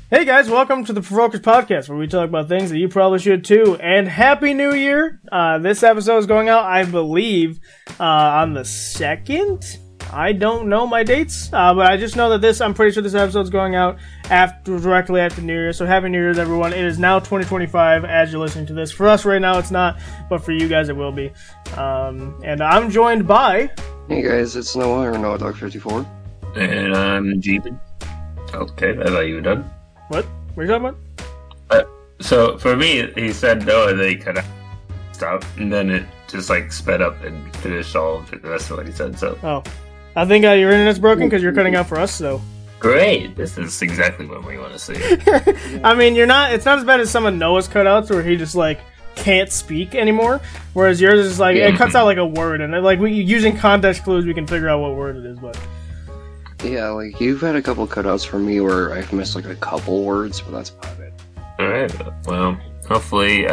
Hey guys, welcome to the Provokers Podcast, where we talk about things that you probably should too. And Happy New Year! This episode is going out, I believe, on the 2nd? I don't know my dates, but I just know that I'm pretty sure this episode is going out directly after New Year. So Happy New Year's, everyone. It is now 2025 as you're listening to this. For us right now, it's not, but for you guys, it will be. And I'm joined by... Hey guys, it's Noah, or Noah Dog 54. And I'm Jeepin. Okay, I thought you were done. What? What are you talking about? So for me, he said no, and then he kind of stopped, and then it just like sped up and finished all of the rest of what he said. So I think your internet's broken because you're cutting out for us. So great, this is exactly what we want to see. I mean, it's not as bad as some of Noah's cutouts where he just like can't speak anymore, whereas yours is like it cuts out like a word, and like using context clues, we can figure out what word it is, but. Yeah, like, you've had a couple cutouts from me where I've missed, like, a couple words, but that's about it. Alright, well, hopefully,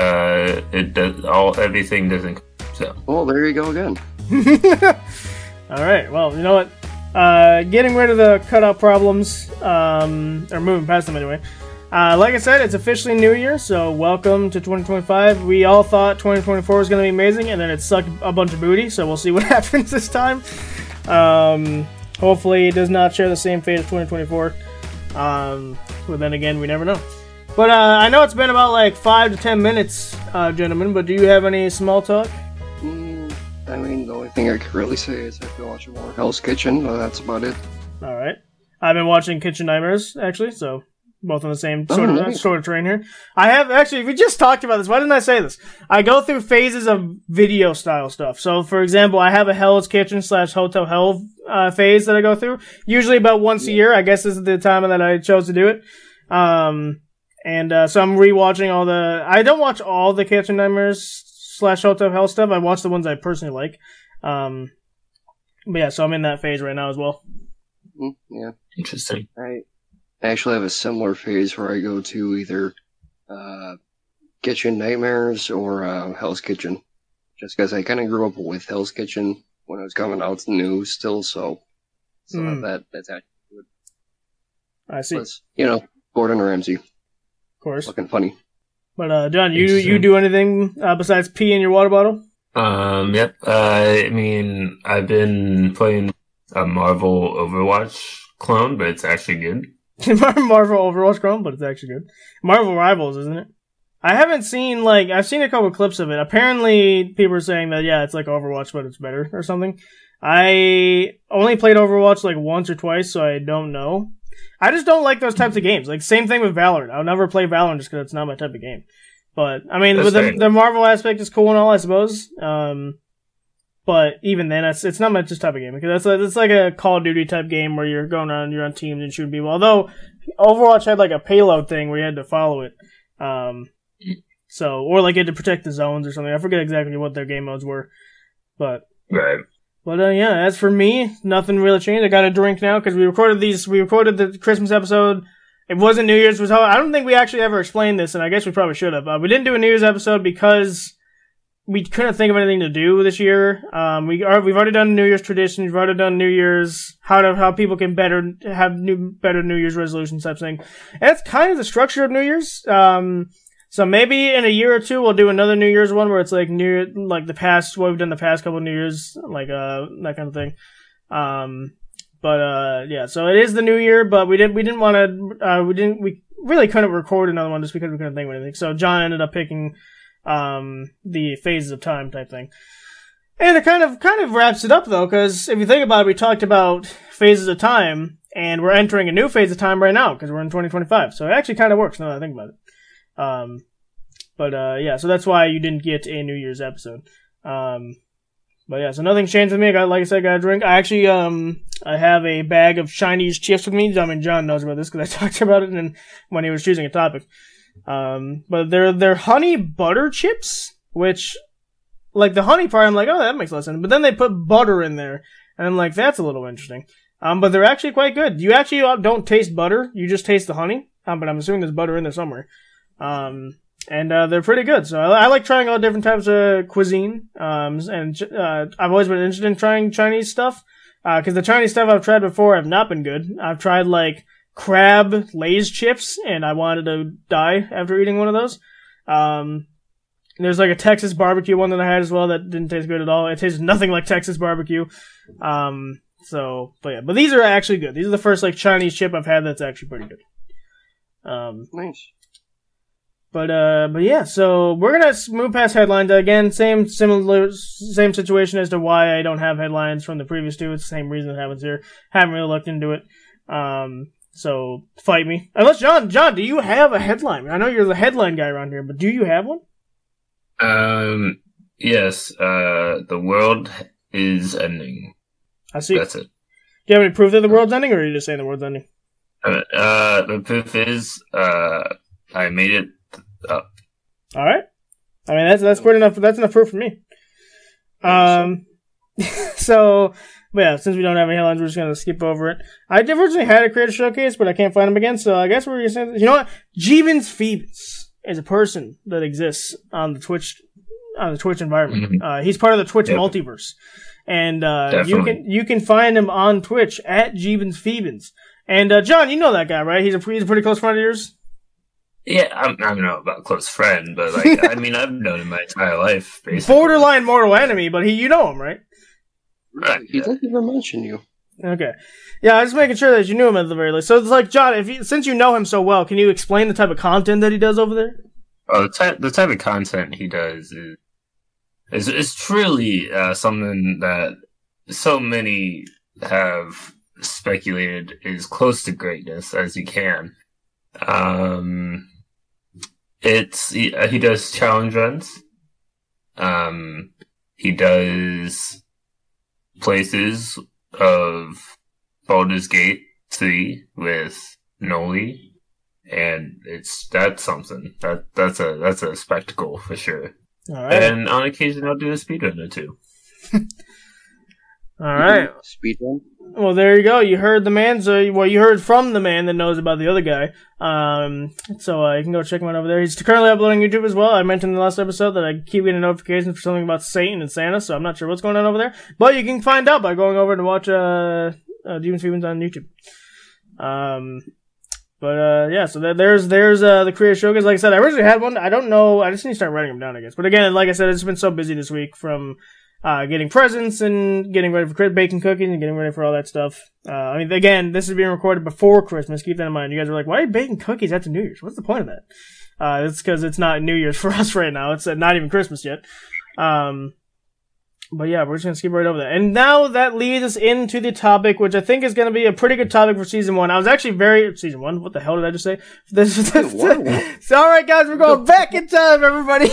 everything doesn't, so. Well, there you go again. Alright, well, you know what? Getting rid of the cutout problems, or moving past them anyway. Like I said, it's officially New Year, so welcome to 2025. We all thought 2024 was going to be amazing, and then it sucked a bunch of booty, so we'll see what happens this time. Hopefully it does not share the same fate as 2024. But then again, we never know. But I know it's been about like 5 to 10 minutes, gentlemen, but do you have any small talk? I mean, the only thing I could really say is I've been watching more Hell's Kitchen, but that's about it. Alright. I've been watching Kitchen Nightmares, actually, so both on the same sort of train here. I have, actually, we just talked about this. Why didn't I say this? I go through phases of video style stuff. So, for example, I have a Hell's Kitchen / Hotel Hell phase that I go through. Usually about once a year. I guess this is the time that I chose to do it. So I'm rewatching all the... I don't watch all the Kitchen Nightmares / Hotel Hell stuff. I watch the ones I personally like. But yeah, so I'm in that phase right now as well. Yeah. Interesting. I actually have a similar phase where I go to either Kitchen Nightmares or Hell's Kitchen. Just because I kind of grew up with Hell's Kitchen when it was coming out new still, so that's actually good. I see. Plus, Gordon Ramsay. Of course. Looking funny. But, John, you do anything besides pee in your water bottle? Yep. I mean, I've been playing a Marvel Overwatch clone, but it's actually good. Marvel Overwatch clone, but it's actually good. Marvel Rivals, isn't it? I haven't seen, I've seen a couple clips of it. Apparently, people are saying that, yeah, it's like Overwatch, but it's better, or something. I only played Overwatch, once or twice, so I don't know. I just don't like those types of games. Same thing with Valorant. I'll never play Valorant just because it's not my type of game. But, I mean, with the Marvel aspect is cool and all, I suppose. But even then, it's not my just type of game. Because it's like a Call of Duty type game where you're going around, you're on teams and shooting people. Although, Overwatch had a payload thing where you had to follow it. Or you had to protect the zones or something. I forget exactly what their game modes were. But, right. But yeah, as for me, nothing really changed. I got a drink now because we recorded the Christmas episode. It wasn't New Year's. I don't think we actually ever explained this, and I guess we probably should have. We didn't do a New Year's episode because we couldn't think of anything to do this year. We've already done New Year's traditions. We've already done New Year's how people can better New Year's resolutions type thing. And that's kind of the structure of New Year's. So maybe in a year or two we'll do another New Year's one where it's what we've done the past couple of New Year's, that kind of thing. Yeah, so it is the new year, but we really couldn't record another one just because we couldn't think of anything. So John ended up picking the phases of time type thing. And it kind of wraps it up though, because if you think about it, we talked about phases of time, and we're entering a new phase of time right now because we're in 2025. So it actually kind of works now that I think about it. Yeah, so that's why you didn't get a New Year's episode. But yeah, so nothing's changed with me. Got a drink. I actually, I have a bag of Chinese chips with me. I mean, John knows about this because I talked about it when he was choosing a topic. But they're honey butter chips, which, the honey part, I'm like, oh, that makes a lot of sense. But then they put butter in there, and I'm like, that's a little interesting. But they're actually quite good. You actually don't taste butter. You just taste the honey. But I'm assuming there's butter in there somewhere. And they're pretty good. So I like trying all different types of cuisine. And I've always been interested in trying Chinese stuff. Cause the Chinese stuff I've tried before have not been good. I've tried crab Lay's chips, and I wanted to die after eating one of those. There's like a Texas barbecue one that I had as well that didn't taste good at all. It tastes nothing like Texas barbecue. But these are actually good. These are the first like Chinese chip I've had that's actually pretty good. Nice. But yeah, so we're gonna move past headlines again. Same situation as to why I don't have headlines from the previous two. It's the same reason it happens here. Haven't really looked into it. So fight me. Unless John, do you have a headline? I know you're the headline guy around here, but do you have one? Yes. The world is ending. I see. That's it. Do you have any proof that the world's ending, or are you just saying the world's ending? The proof is, I made it up. All right. I mean, that's good enough. That's enough proof for me. So, but yeah, since we don't have any headlines, we're just gonna skip over it. I originally had a creator showcase, but I can't find them again. So I guess we're gonna say, you know what? Jeebins Phoebus is a person that exists on the Twitch environment. Mm-hmm. He's part of the Twitch multiverse, and you can find him on Twitch at Jeebins Phoebus. And John, you know that guy, right? He's a pretty close friend of yours. Yeah, I don't know about close friend, but like, I mean, I've known him my entire life, basically. Borderline mortal enemy, but you know him, right? Right. He doesn't even mention you. Okay. Yeah, I was just making sure that you knew him at the very least. So it's like, John, since you know him so well, can you explain the type of content that he does over there? Oh, the type of content he does is truly something that so many have speculated is close to greatness as you can. He does challenge runs. He does places of Baldur's Gate 3 with Noli, and that's something. That's a spectacle for sure. All right. And on occasion I'll do a speedrun or two. All right. Speedrun. Well, there you go. You heard the man. You heard from the man that knows about the other guy. So you can go check him out over there. He's currently uploading YouTube as well. I mentioned in the last episode that I keep getting notifications for something about Satan and Santa, so I'm not sure what's going on over there. But you can find out by going over to watch Jeebins Phoebus on YouTube. Yeah, so there's the Creator Showcase. Like I said, I originally had one. I don't know. I just need to start writing them down, I guess. But again, like I said, it's been so busy this week from getting presents and getting ready for baking cookies and getting ready for all that stuff. I mean, again, this is being recorded before Christmas. Keep that in mind. You guys are like, why are you baking cookies after New Year's? What's the point of that? It's because it's not New Year's for us right now. It's not even Christmas yet. But yeah, we're just going to skip right over that. And now that leads us into the topic, which I think is going to be a pretty good topic for Season 1. I was actually Season 1? What the hell did I just say? So, alright guys, we're going back in time, everybody.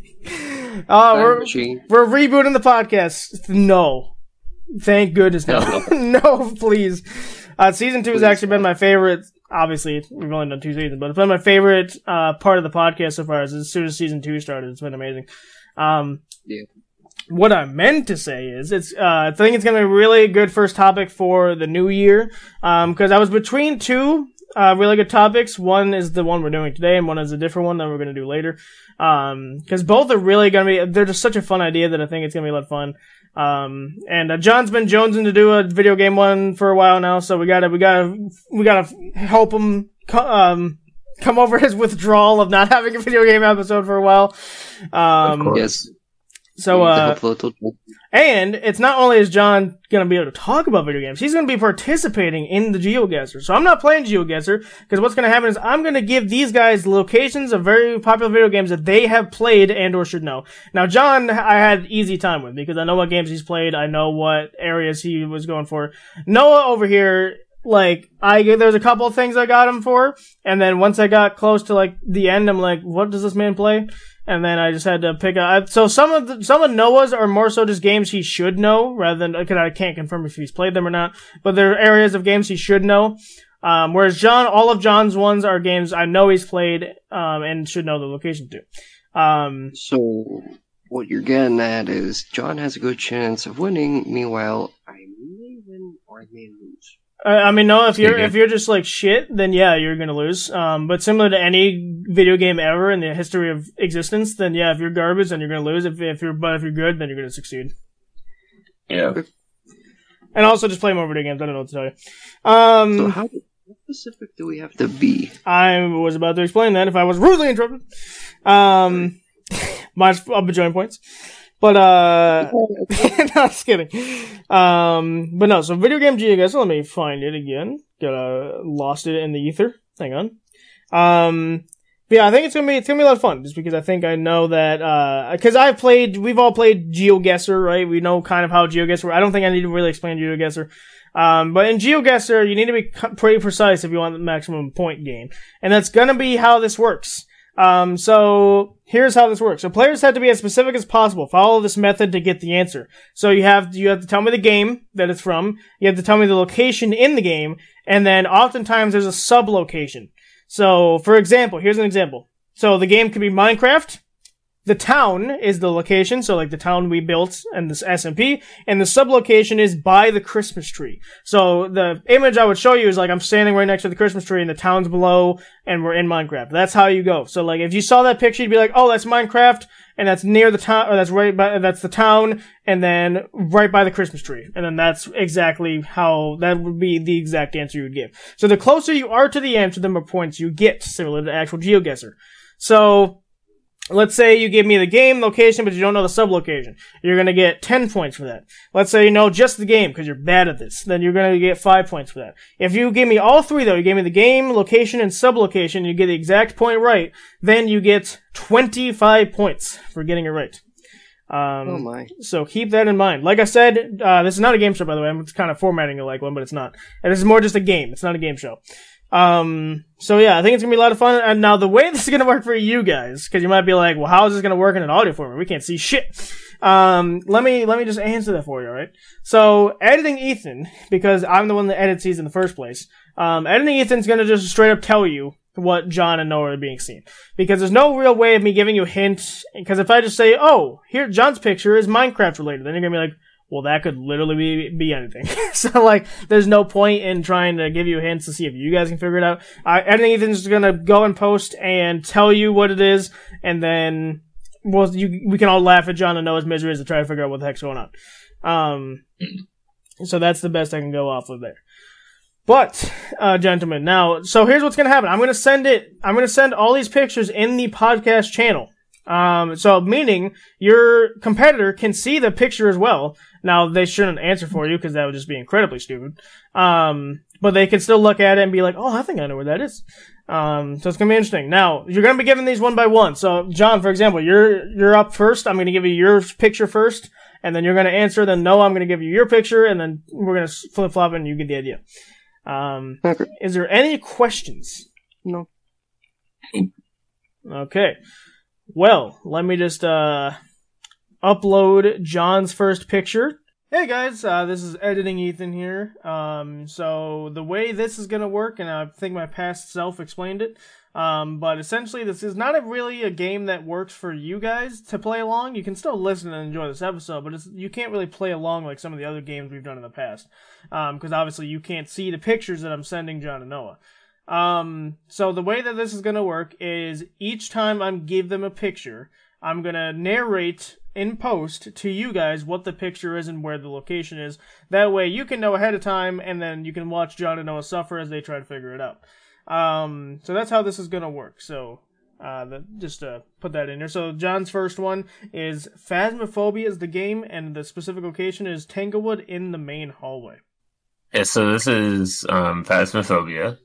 We're rebooting the podcast. No. Thank goodness no. No, please. Season 2 has actually been my favorite. Obviously, we've only done 2 seasons, but it's been my favorite part of the podcast so far. As soon as Season 2 started, it's been amazing. Yeah. What I meant to say is, I think it's going to be a really good first topic for the new year. Because I was between two really good topics. One is the one we're doing today, and one is a different one that we're going to do later. Because both are really going to be, they're just such a fun idea that I think it's going to be a lot of fun. And John's been jonesing to do a video game one for a while now, so we gotta help him come over his withdrawal of not having a video game episode for a while. Yes. So, and it's not only is John gonna be able to talk about video games, he's gonna be participating in the GeoGuessr. So I'm not playing GeoGuessr, because what's gonna happen is I'm gonna give these guys locations of very popular video games that they have played and or should know. Now, John, I had easy time with, because I know what games he's played, I know what areas he was going for. Noah over here, there's a couple of things I got him for, and then once I got close to, the end, I'm like, what does this man play? And then I just had to pick up. So some of Noah's are more so just games he should know, rather than, because I can't confirm if he's played them or not. But they're areas of games he should know. Whereas John, all of John's ones are games I know he's played, and should know the location to. So what you're getting at is John has a good chance of winning. Meanwhile, I may win or I may lose. I mean, no, if you're just like shit, then yeah, you're gonna lose. But similar to any video game ever in the history of existence, then yeah, if you're garbage, then you're gonna lose. If you're good, then you're gonna succeed. Yeah. And also just play more video games. I don't know what to tell you. So How specific do we have to be? I was about to explain that if I was rudely interrupted. Minus a bajillion points. But, no, just kidding. But no, so video game geoguessr, let me find it again. Lost it in the ether. Hang on. But yeah, I think it's gonna be a lot of fun, just because I think I know that, cause we've all played GeoGuessr, right? We know kind of how GeoGuessr, I don't think I need to really explain GeoGuessr. But in GeoGuessr, you need to be pretty precise if you want the maximum point gain. And that's gonna be how this works. So here's how this works. So players have to be as specific as possible. Follow this method to get the answer. So you have to tell me the game that it's from. You have to tell me the location in the game. And then oftentimes there's a sub-location. So, for example, here's an example. So the game could be Minecraft. The town is the location, so like the town we built and this SMP, and the sub-location is by the Christmas tree. So the image I would show you is like I'm standing right next to the Christmas tree and the town's below and we're in Minecraft. That's how you go. So like if you saw that picture, you'd be like, oh, that's Minecraft, and that's near the town, or that's the town, and then right by the Christmas tree. And then that's exactly how, that would be the exact answer you would give. So the closer you are to the answer, the more points you get, similar to actual GeoGuessr. So, let's say you give me the game location, but you don't know the sub-location. You're going to get 10 points for that. Let's say you know just the game, because you're bad at this. Then you're going to get 5 points for that. If you give me all three, though, you gave me the game, location, and sub-location, you get the exact point right, then you get 25 points for getting it right. Oh my. So keep that in mind. Like I said, this is not a game show, by the way. I'm kind of formatting it like one, but it's not. And this is more just a game. It's not a game show. So yeah, I think it's gonna be a lot of fun. And now the way this is gonna work for you guys, cause you might be like, well, how is this gonna work in an audio format? We can't see shit. Let me just answer that for you, alright? So, editing Ethan, because I'm the one that edits these in the first place, editing Ethan's gonna just straight up tell you what John and Noah are being seen. Because there's no real way of me giving you a hint, because if I just say, oh, here, John's picture is Minecraft related, then you're gonna be like, well, that could literally be anything. So, like, there's no point in trying to give you hints to see if you guys can figure it out. Editing Ethan's just gonna go and post and tell you what it is, and then we can all laugh at John and Noah's miseries to try to figure out what the heck's going on. So that's the best I can go off of there. But, gentlemen, now, so here's what's gonna happen. I'm gonna send all these pictures in the podcast channel. So meaning your competitor can see the picture as well. Now they shouldn't answer for you because that would just be incredibly stupid. But they can still look at it and be like, oh, I think I know where that is. So it's gonna be interesting. Now, you're gonna be given these one by one. So, John, for example, you're up first. I'm gonna give you your picture first, and then you're gonna answer. Then Noah, I'm gonna give you your picture, and then we're gonna flip-flop and you get the idea. Okay. Is there any questions? No. Okay. Well, let me just, upload John's first picture. Hey guys, this is Editing Ethan here. So the way this is gonna work, and I think my past self explained it, but essentially this is not really a game that works for you guys to play along. You can still listen and enjoy this episode, but you can't really play along like some of the other games we've done in the past. Because obviously you can't see the pictures that I'm sending John and Noah. So the way that this is gonna work is each time I give them a picture, I'm gonna narrate in post to you guys what the picture is and where the location is. That way you can know ahead of time, and then you can watch John and Noah suffer as they try to figure it out. So that's how this is gonna work. So, just to put that in there. So John's first one is Phasmophobia is the game, and the specific location is Tanglewood in the main hallway. Yeah, so this is Phasmophobia.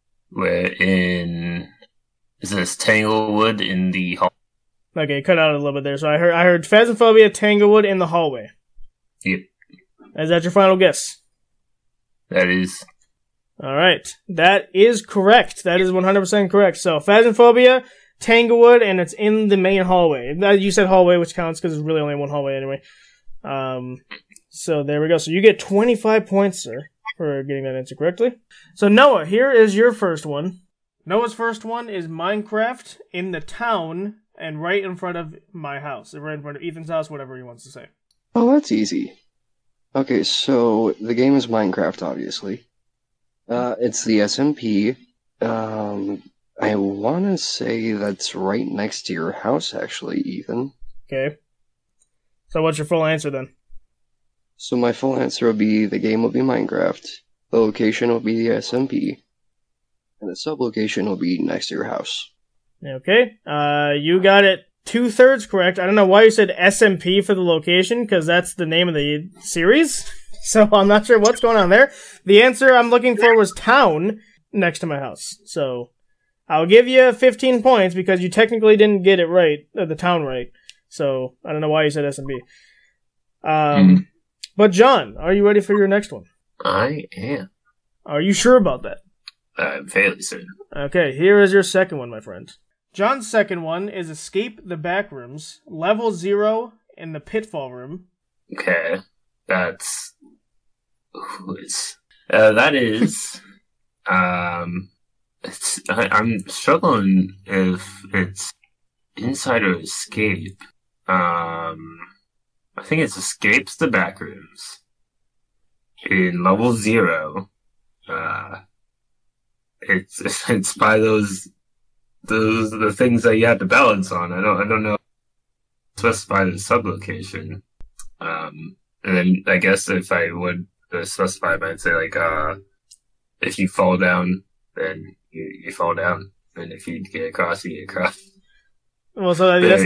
Is this Tanglewood in the hall? Okay, cut out a little bit there. So I heard Phasmophobia, Tanglewood in the hallway. Yep. Is that your final guess? That is. Alright. That is correct. That is 100% correct. So, Phasmophobia, Tanglewood, and it's in the main hallway. You said hallway, which counts because there's really only one hallway anyway. So there we go. So you get 25 points, sir, for getting that answer correctly. So Noah, here is your first one. Noah's first one is Minecraft in the town and right in front of my house. Right in front of Ethan's house, whatever he wants to say. Oh, that's easy. Okay, so the game is Minecraft, obviously. It's the SMP. I want to say that's right next to your house, actually, Ethan. Okay. So what's your full answer then? So my full answer would be the game will be Minecraft. The location will be the SMP. And the sub-location will be next to your house. Okay. You got it 2/3 correct. I don't know why you said SMP for the location, because that's the name of the series. So I'm not sure what's going on there. The answer I'm looking for was town next to my house. So I'll give you 15 points because you technically didn't get it right, the town right. So I don't know why you said SMP. But John, are you ready for your next one? I am. Are you sure about that? I'm fairly certain. Okay, here is your second one, my friend. John's second one is Escape the Backrooms, Level 0 in the Pitfall Room. Okay, that's... that is... I'm struggling if it's Inside or Escape. I think it's Escapes the Backrooms in Level 0. It's by those the things that you have to balance on. I don't know. Specify the sublocation. And then I guess if I would specify, I'd say like if you fall down, then you fall down, and if you get across, you get across. Well, so that's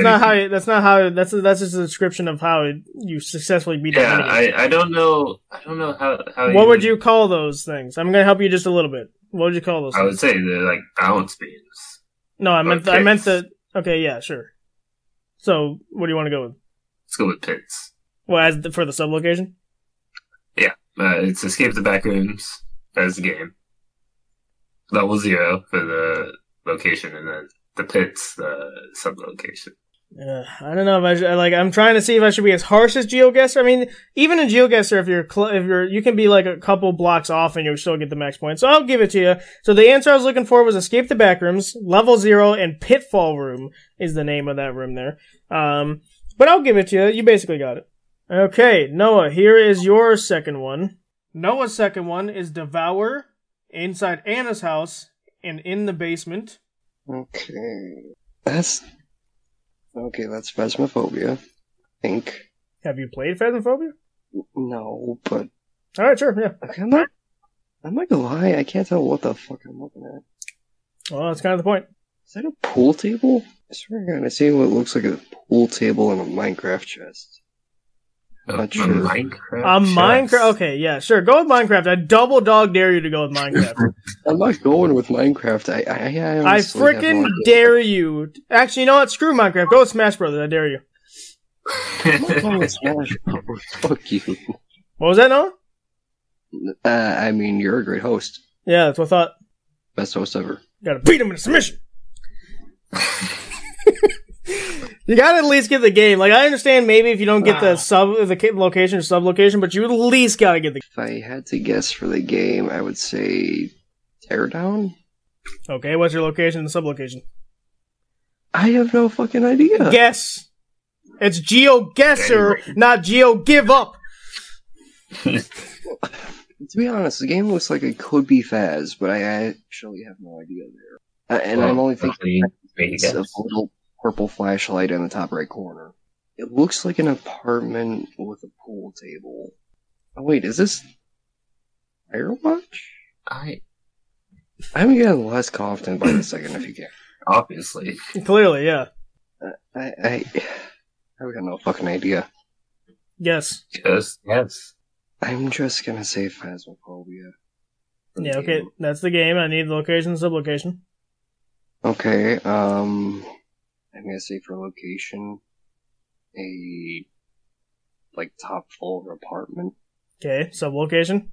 just a description of how you successfully beat. Yeah, I don't know how. What would you call those things? I'm gonna help you just a little bit. What would you call those? I would say they're like balance beams. No, I meant the. Okay, yeah, sure. So, what do you want to go with? Let's go with pits. Well, for the sublocation. Yeah, it's Escape the Backrooms as the game. Level 0 for the location, and then the pits, the sublocation. I don't know if I should, I'm trying to see if I should be as harsh as GeoGuessr. I mean, even in GeoGuessr, if you can be like a couple blocks off and you'll still get the max points. So I'll give it to you. So the answer I was looking for was Escape the Backrooms, Level 0, and Pitfall Room is the name of that room there. But I'll give it to you. You basically got it. Okay, Noah, here is your second one. Noah's second one is Devour, Inside Anna's House, and In the Basement. Okay. That's Phasmophobia, I think. Have you played Phasmophobia? No, but... Alright, sure, yeah. Okay, I'm not gonna lie, I can't tell what the fuck I'm looking at. Well, that's kind of the point. Is that a pool table? I swear to God, I see what looks like a pool table in a Minecraft chest. Not sure. Minecraft? Okay, yeah, sure. Go with Minecraft. I double dog dare you to go with Minecraft. I'm not going with Minecraft. I freaking dare you. Actually, you know what? Screw Minecraft. Go with Smash Brothers. I dare you. I'm not going with Smash Brothers. Fuck you. What was that, Noah? I mean, you're a great host. Yeah, that's what I thought. Best host ever. Gotta beat him in a submission. You gotta at least get the game. Like, I understand maybe if you don't get the location or sublocation, but you at least gotta get the game. If I had to guess for the game, I would say Teardown? Okay, what's your location and sublocation? I have no fucking idea. Guess. It's GeoGuessr, not GeoGiveUp. To be honest, the game looks like it could be Phaz, but I actually have no idea there. I'm only thinking it's a little purple flashlight in the top right corner. It looks like an apartment with a pool table. Oh wait, is this Firewatch? I'm getting less confident by the second if you can. Obviously. Clearly, yeah. I've got no fucking idea. Yes. Yes. I'm just gonna say Phasmophobia. Yeah, okay, that's the game. I need the location and sublocation. Okay, I'm gonna say for location, a, top floor apartment. Okay, sublocation?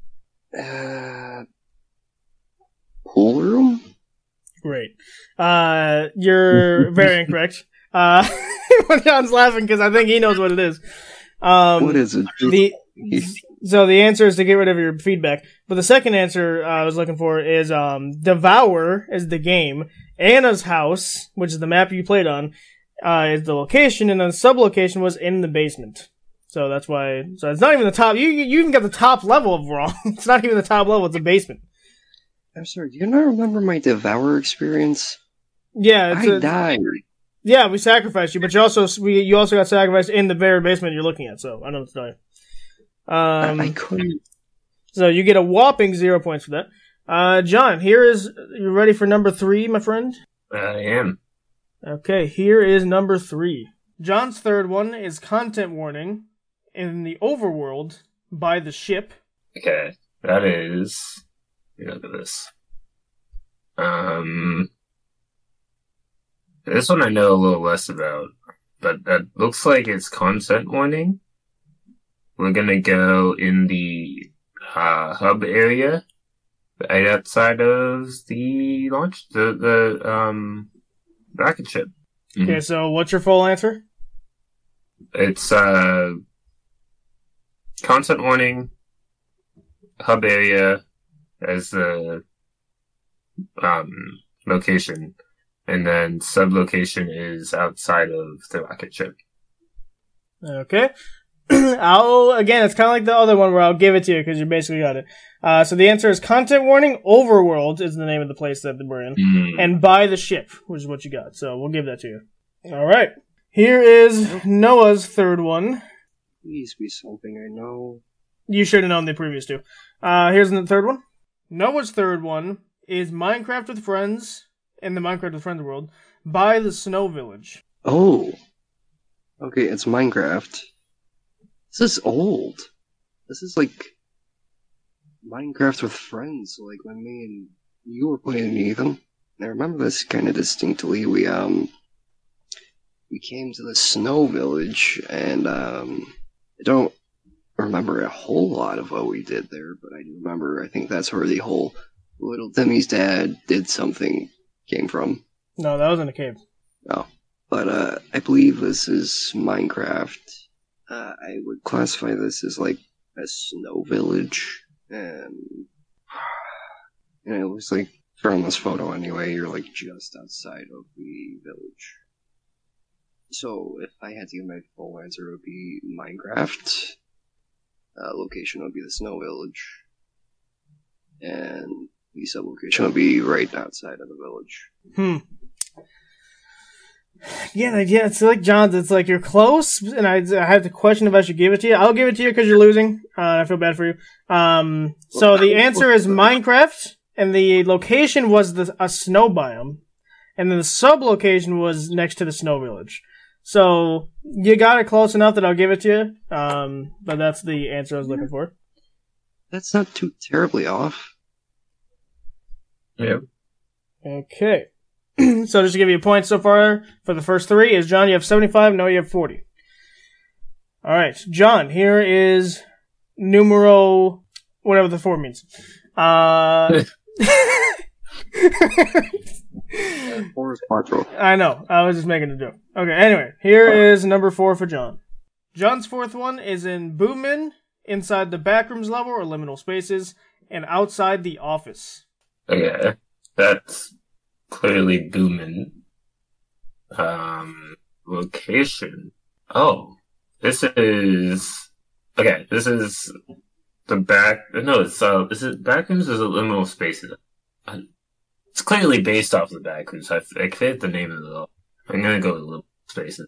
Pool room? Great. You're very incorrect. John's laughing because I think he knows what it is. What is it? So the answer is to get rid of your feedback. But the second answer I was looking for is Devour is the game. Anna's House, which is the map you played on, is the location, and then the sublocation was In the Basement. So that's why. So it's not even the top. You even got the top level of wrong. It's not even the top level. It's the basement. I'm sorry. Do you not remember my Devour experience? Yeah, I died. Yeah, we sacrificed you, but you also got sacrificed in the very basement you're looking at. So I know it's dying. I couldn't. So you get a whopping 0 points for that. John, you ready for number 3, my friend? I am. Okay, here is number 3. John's third one is content warning in the overworld by the ship. Okay, that is... Look at this. This one I know a little less about, but that looks like it's content warning. We're gonna go in the hub area, right outside of the launch, the rocket ship. Mm-hmm. Okay, so what's your full answer? It's content warning, hub area as the location, and then sub-location is outside of the rocket ship. Okay. Again, it's kind of like the other one where I'll give it to you because you basically got it. So the answer is content warning, Overworld is the name of the place that we're in, and by the ship, which is what you got. So we'll give that to you. All right. Here is Noah's third one. Please be something I know. You should have known the previous two. Here's the third one. Noah's third one is Minecraft with Friends in the Minecraft with Friends world by the Snow Village. Oh. Okay, it's Minecraft. This is old. This is like Minecraft with Friends, like when me and you were playing, Ethan. I remember this kind of distinctly. We came to the Snow Village, and I don't remember a whole lot of what we did there, but I do remember, I think that's where the whole Little Timmy's dad did something came from. No, that was in a cave. Oh. But I believe this is Minecraft. I would classify this as like a snow village, and it looks like from this photo anyway, you're like just outside of the village. So if I had to give my full answer, it would be Minecraft. Location would be the snow village, and the sub-location would be right outside of the village. Yeah, it's like John's. It's like you're close, and I have to question if I should give it to you. I'll give it to you because you're losing. I feel bad for you. So the answer is Minecraft, and the location was a snow biome, and then the sub-location was next to the snow village. So you got it close enough that I'll give it to you. But that's the answer I was looking for. That's not too terribly off. Yeah. Okay. So just to give you a point so far for the first 3 is John, you have 75, Noah, you have 40. Alright, John, here is numero, whatever the 4 means. 4 is quattro. I know, I was just making a joke. Okay, anyway, here is number 4 for John. John's fourth one is in Boommin, inside the backrooms level or liminal spaces, and outside the office. Okay, that's clearly Boomin. Location. Oh, this is the back. No, is it backrooms or is it liminal spaces? It's clearly based off the backrooms. I forget the name of it all. I'm gonna go with liminal spaces.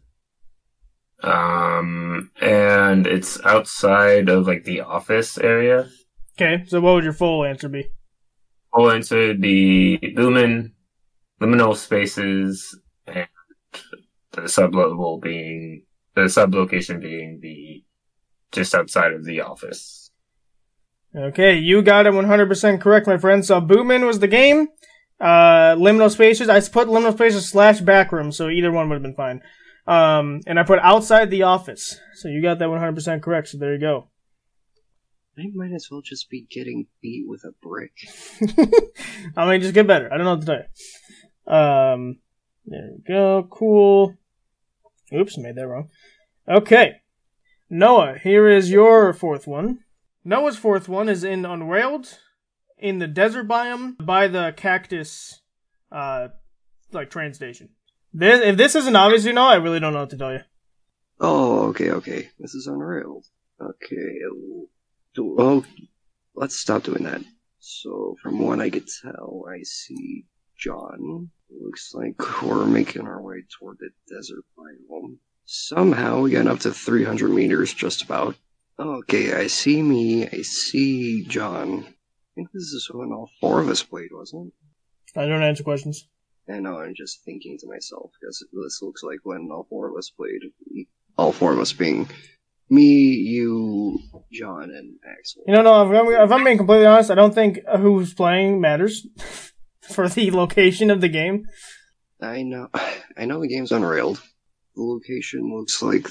And it's outside of like the office area. Okay, so what would your full answer be? Full answer would be Boomin, liminal spaces, and the sub-location being the just outside of the office. Okay, you got it 100% correct, my friend. So Boomin was the game. Liminal spaces, I put liminal spaces / backroom, so either one would have been fine. And I put outside the office. So you got that 100% correct, so there you go. I might as well just be getting beat with a brick. I mean, just get better. I don't know what to tell you. There we go. Cool. Oops, made that wrong. Okay. Noah, here is your fourth one. Noah's fourth one is in Unrailed, in the desert biome, by the cactus, train station. If this isn't obvious, I really don't know what to tell you. Oh, okay. This is Unrailed. Okay. Oh, let's stop doing that. So, from what I could tell, I see John. Looks like we're making our way toward the desert biome. Somehow we got up to 300 meters, just about. Okay, I see me. I see John. think this is when all four of us played, wasn't it? I don't answer questions. I know, I'm just thinking to myself, because this looks like when all four of us played. All four of us being me, you, John, and Axel. No, if I'm being completely honest, I don't think who's playing matters for the location of the game. I know the game's unrailed. The location looks like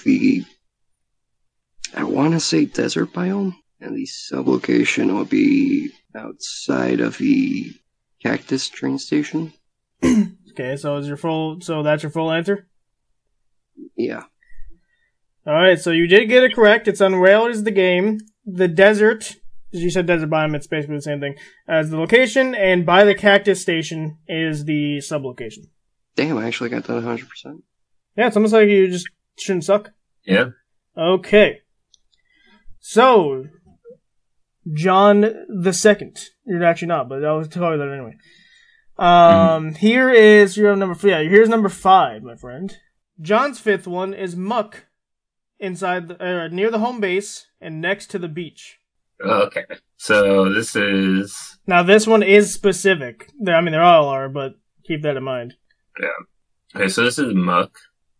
I want to say desert biome, and the sub-location will be outside of the Cactus train station. Okay, so that's your full answer? Yeah. Alright, so you did get it correct. It's Unrailed is the game. The desert, as you said desert biome, it's basically the same thing as the location, and by the Cactus station is the sub-location. Damn, I actually got that 100%. Yeah, it's almost like you just shouldn't suck. Yeah. Okay. So, John the Second. You're actually not, but I'll tell you that anyway. Here is your number 4. Yeah, here's number 5, my friend. John's fifth one is Muck inside near the home base and next to the beach. Okay. So this is... Now, this one is specific. I mean, they all are, but keep that in mind. Yeah. Okay, so this is Muck.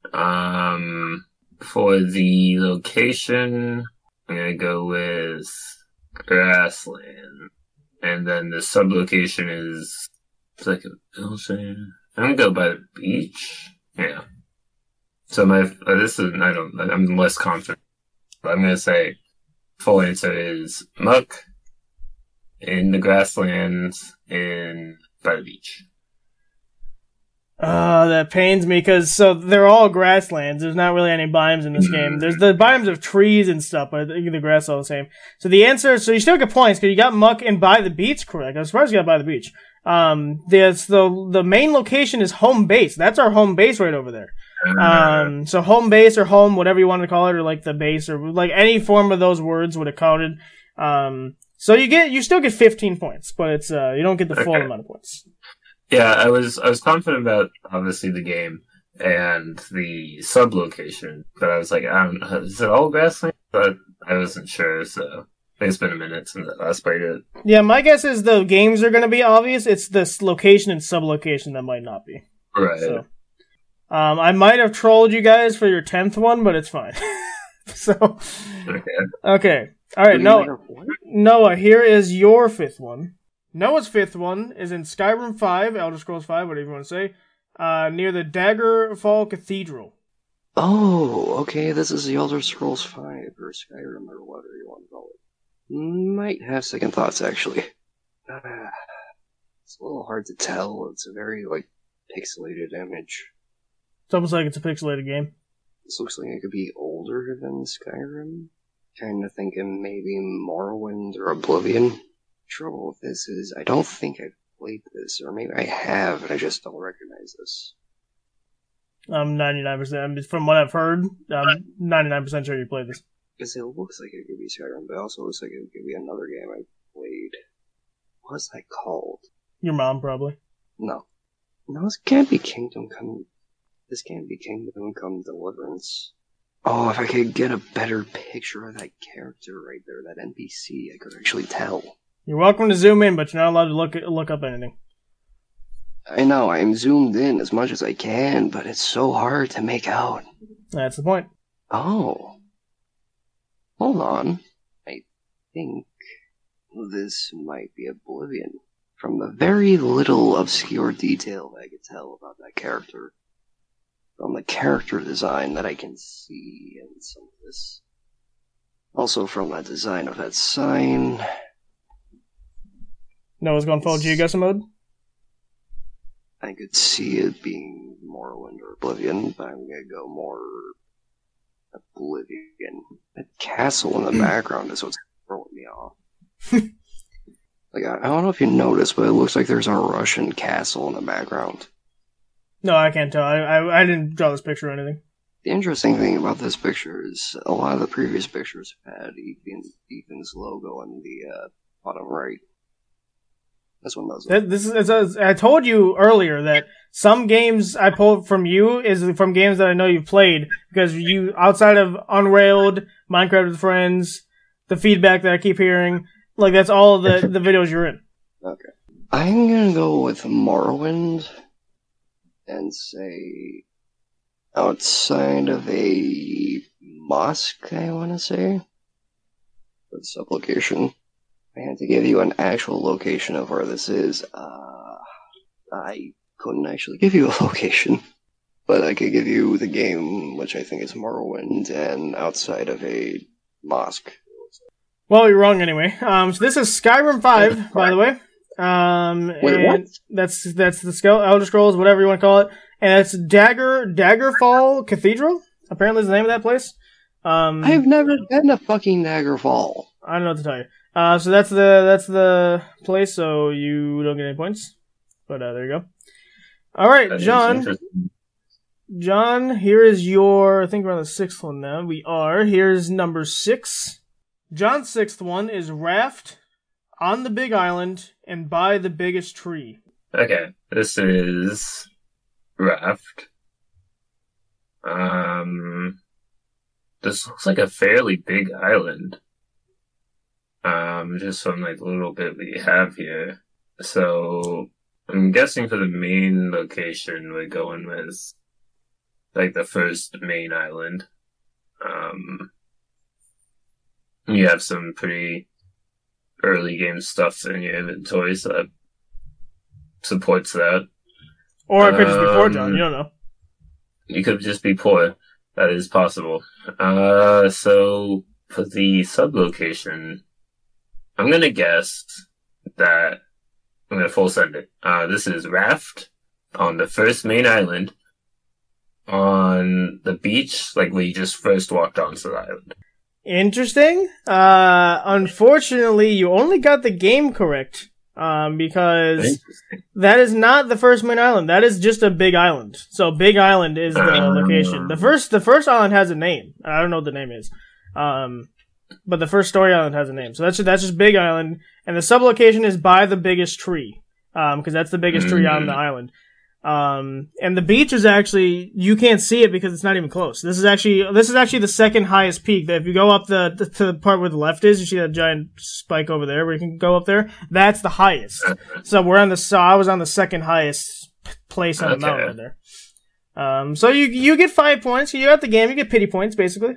For the location, I'm gonna go with grassland. And then the sub-location is... It's like a building. I'm gonna go by the beach. Yeah. So I'm less confident. But I'm gonna say full answer is Muck in the grasslands by the beach. That pains me because they're all grasslands. There's not really any biomes in this game. There's the biomes of trees and stuff, but the grass is all the same. So the answer, so you still get points because you got Muck and by the beach correct. I was surprised you got by the beach. The main location is home base. That's our home base right over there. So home base or home, whatever you want to call it, or like the base or like any form of those words would have counted. So you still get 15 points, but it's you don't get the full amount of points. Yeah, I was confident about obviously the game and the sub location, but I was like, I don't know, is it all grassland? But I wasn't sure, so it's been a minute since I last played it. Yeah, my guess is the games are going to be obvious. It's this location and sub location that might not be. Right. So, I might have trolled you guys for your 10th one, but it's fine. So, okay. All right, Noah, here is your 5th one. Noah's 5th one is in Skyrim 5, Elder Scrolls 5, whatever you want to say, near the Daggerfall Cathedral. Oh, okay, this is the Elder Scrolls 5, or Skyrim, or whatever you want to call it. Might have second thoughts, actually. It's a little hard to tell. It's a very, pixelated image. It's almost like it's a pixelated game. This looks like it could be older than Skyrim. Kind of thinking maybe Morrowind or Oblivion. Trouble with this is I don't think I've played this, or maybe I have, and I just don't recognize this. I'm 99%. From what I've heard, I'm 99% sure you played this. Because it looks like it could be Skyrim, but it also looks like it could be another game I played. What's that called? Your mom, probably. No, this can't be Kingdom Come. This can't be Kingdom Come Deliverance. Oh, if I could get a better picture of that character right there, that NPC, I could actually tell. You're welcome to zoom in, but you're not allowed to look up anything. I know, I'm zoomed in as much as I can, but it's so hard to make out. That's the point. Oh. Hold on. I think this might be Oblivion. From the very little obscure detail I could tell about that character. From the character design that I can see in some of this. Also from that design of that sign. Noah's going full Geoguessr mode? I could see it being Morrowind or Oblivion, but I'm gonna go more Oblivion. That castle in the background is what's throwing me off. I don't know if you noticed, but it looks like there's a Russian castle in the background. No, I can't tell. I didn't draw this picture or anything. The interesting thing about this picture is a lot of the previous pictures had Ethan's logo in the bottom right. This one doesn't. I told you earlier that some games I pulled from you is from games that I know you've played, because you, outside of Unrailed, Minecraft with Friends, the feedback that I keep hearing, Like, that's all the videos you're in. Okay. I'm gonna go with Morrowind and say outside of a mosque, I want to say. For the sub-location. I had to give you an actual location of where this is. I couldn't actually give you a location. But I could give you the game, which I think is Morrowind, and outside of a mosque. Well, you're wrong anyway. So this is Skyrim 5, by the way. Wait, and what? That's the Elder Scrolls, whatever you want to call it. And it's Daggerfall Cathedral, apparently is the name of that place. I've never been to fucking Daggerfall. I don't know what to tell you. So that's the place, so you don't get any points. But there you go. Alright, John, here is your, I think we're on the 6th one now. We are. Here's number 6. John's 6th one is Raft, On the Big Island, and By the Biggest Tree. Okay, this is Raft. This looks like a fairly big island. Just from like the little bit we have here. So I'm guessing for the main location we're going with like the first main island. You have some pretty early game stuff in your inventory, so that supports that. Or it could just be poor, John. You don't know. You could just be poor. That is possible. So for the sub-location, I'm gonna guess that I'm gonna full send it. This is Raft on the first main island on the beach, like where you just first walked onto the island. Interesting. Unfortunately, you only got the game correct. Because that is not the first main island. That is just a big island. So Big Island is the location. The first island has a name. I don't know what the name is. But the first story island has a name. So that's just Big Island. And the sub-location is By the Biggest Tree. Because that's the biggest tree on the island. And the beach is actually, you can't see it because it's not even close. This is actually the second highest peak. That if you go up to the part where the left is, you see that giant spike over there where you can go up there. That's the highest. So I was on the second highest place on the mountain there. So you get 5 points. You got the game. You get pity points basically.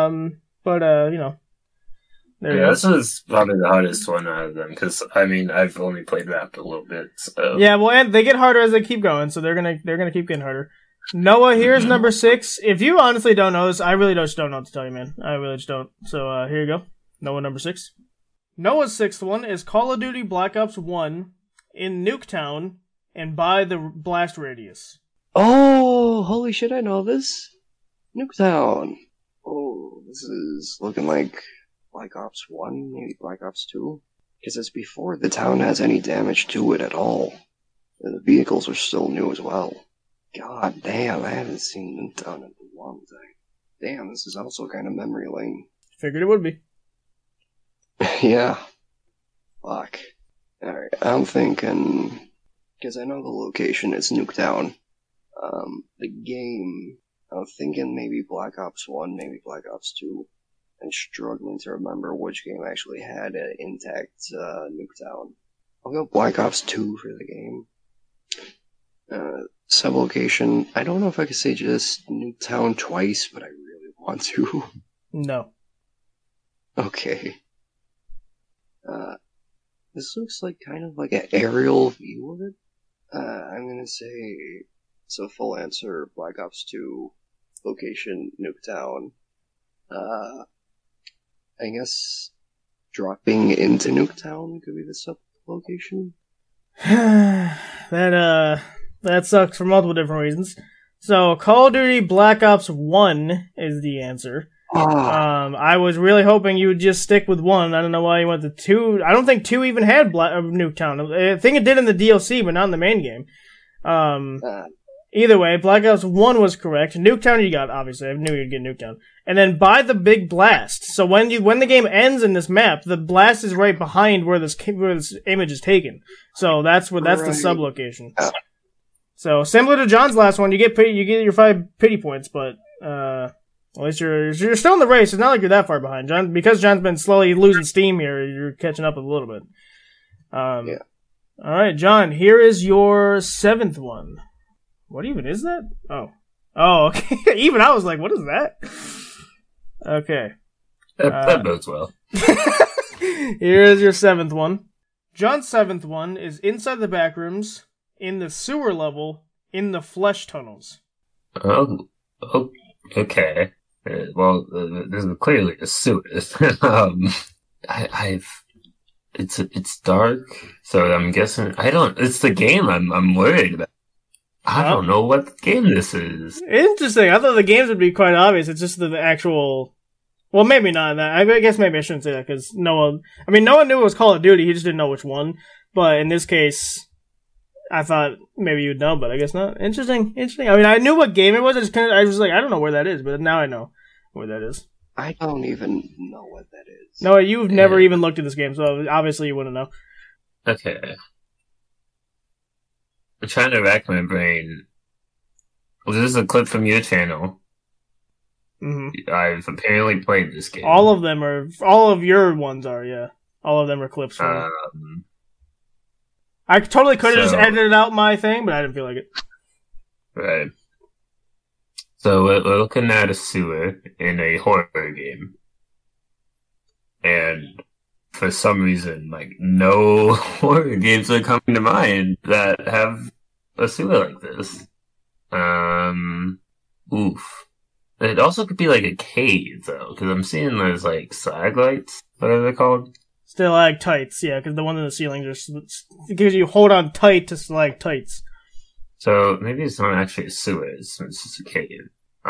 This is probably the hardest one out of them, because, I mean, I've only played Raft a little bit, so... Yeah, well, and they get harder as they keep going, so they're gonna keep getting harder. Noah, here's number 6. If you honestly don't know this, I really just don't know what to tell you, man. I really just don't. So, here you go. Noah, number 6. Noah's 6th one is Call of Duty Black Ops 1 in Nuketown and By the Blast Radius. Oh, holy shit, I know this. Nuketown. Oh, this is looking like Black Ops 1, maybe Black Ops 2? Because it's before the town has any damage to it at all. And the vehicles are still new as well. God damn, I haven't seen Nuketown in a long time. Damn, this is also kind of memory lane. Figured it would be. Yeah. Fuck. Alright, I'm thinking... Because I know the location is Nuketown. The game... I'm thinking maybe Black Ops 1, maybe Black Ops 2. And struggling to remember which game actually had an intact Nuketown. I'll go Black Ops 2 for the game. Sub-location, I don't know if I could say just Nuketown twice, but I really want to. No. Okay. This looks like kind of like an aerial view of it. I'm gonna say, so full answer, Black Ops 2, location, Nuketown. I guess dropping into Nuketown could be the sub-location. That sucks for multiple different reasons. So, Call of Duty Black Ops 1 is the answer. I was really hoping you would just stick with 1. I don't know why you went to 2. I don't think 2 even had Nuketown. I think it did in the DLC, but not in the main game. Either way, Black Ops 1 was correct. Nuketown you got, obviously. I knew you'd get Nuketown. And then By the Big Blast. So when the game ends in this map, the blast is right behind where this image is taken. So that's the sub-location. So similar to John's last one, you get your 5 pity points, but At least you're still in the race. It's not like you're that far behind, John. Because John's been slowly losing steam here. You're catching up a little bit. Yeah. All right, John. Here is your 7th one. What even is that? Oh, okay. Even I was like, what is that? Okay. That bodes well. Here is your 7th one. John's 7th one is inside the back rooms, in the sewer level, in the flesh tunnels. Oh, okay. Well, this is clearly a sewer. It's dark, so I'm guessing it's the game I'm worried about. I don't know what game this is. Interesting. I thought the games would be quite obvious. It's just the actual. Well, maybe not that. I guess maybe I shouldn't say that because no one knew it was Call of Duty. He just didn't know which one. But in this case, I thought maybe you'd know, but I guess not. Interesting. I mean, I knew what game it was. I was like, I don't know where that is, but now I know where that is. I don't even know what that is. No, you've never even looked at this game, so obviously you wouldn't know. Okay. I'm trying to rack my brain. Well, this is a clip from your channel. Mm-hmm. I've apparently played this game. All of your ones are, yeah. All of them are clips from it. I totally could have just edited out my thing, but I didn't feel like it. Right. So we're looking at a sewer in a horror game. And for some reason, like, no horror games are coming to mind that have a sewer like this. Oof. It also could be like a cave, though, because I'm seeing those, like, stalagmites, whatever they're called. Stalactites, yeah, because the ones in the ceilings are... Because you hold on tight to stalactites. So maybe it's not actually a sewer, it's just a cave.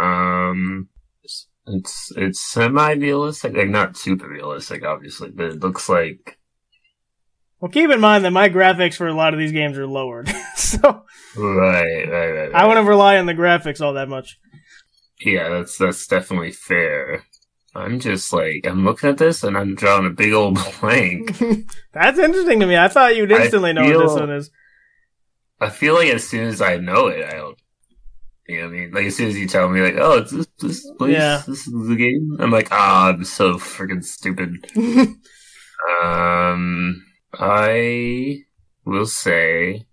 It's semi-realistic, like not super realistic, obviously, but it looks like... Well, keep in mind that my graphics for a lot of these games are lowered, so... Right. I wouldn't rely on the graphics all that much. Yeah, that's definitely fair. I'm just like, I'm looking at this and I'm drawing a big old blank. That's interesting to me. I thought you'd instantly know what this one is. I feel like as soon as I know it, I don't... You know what I mean? Like, as soon as you tell me, like, oh, it's this place, yeah. This is the game, I'm like, I'm so freaking stupid. I will say,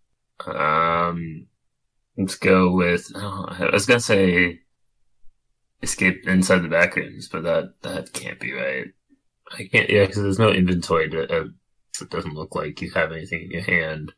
let's go with, I was gonna say Escape Inside the Backrooms, but that can't be right. I can't, yeah, because there's no inventory so it doesn't look like you have anything in your hand.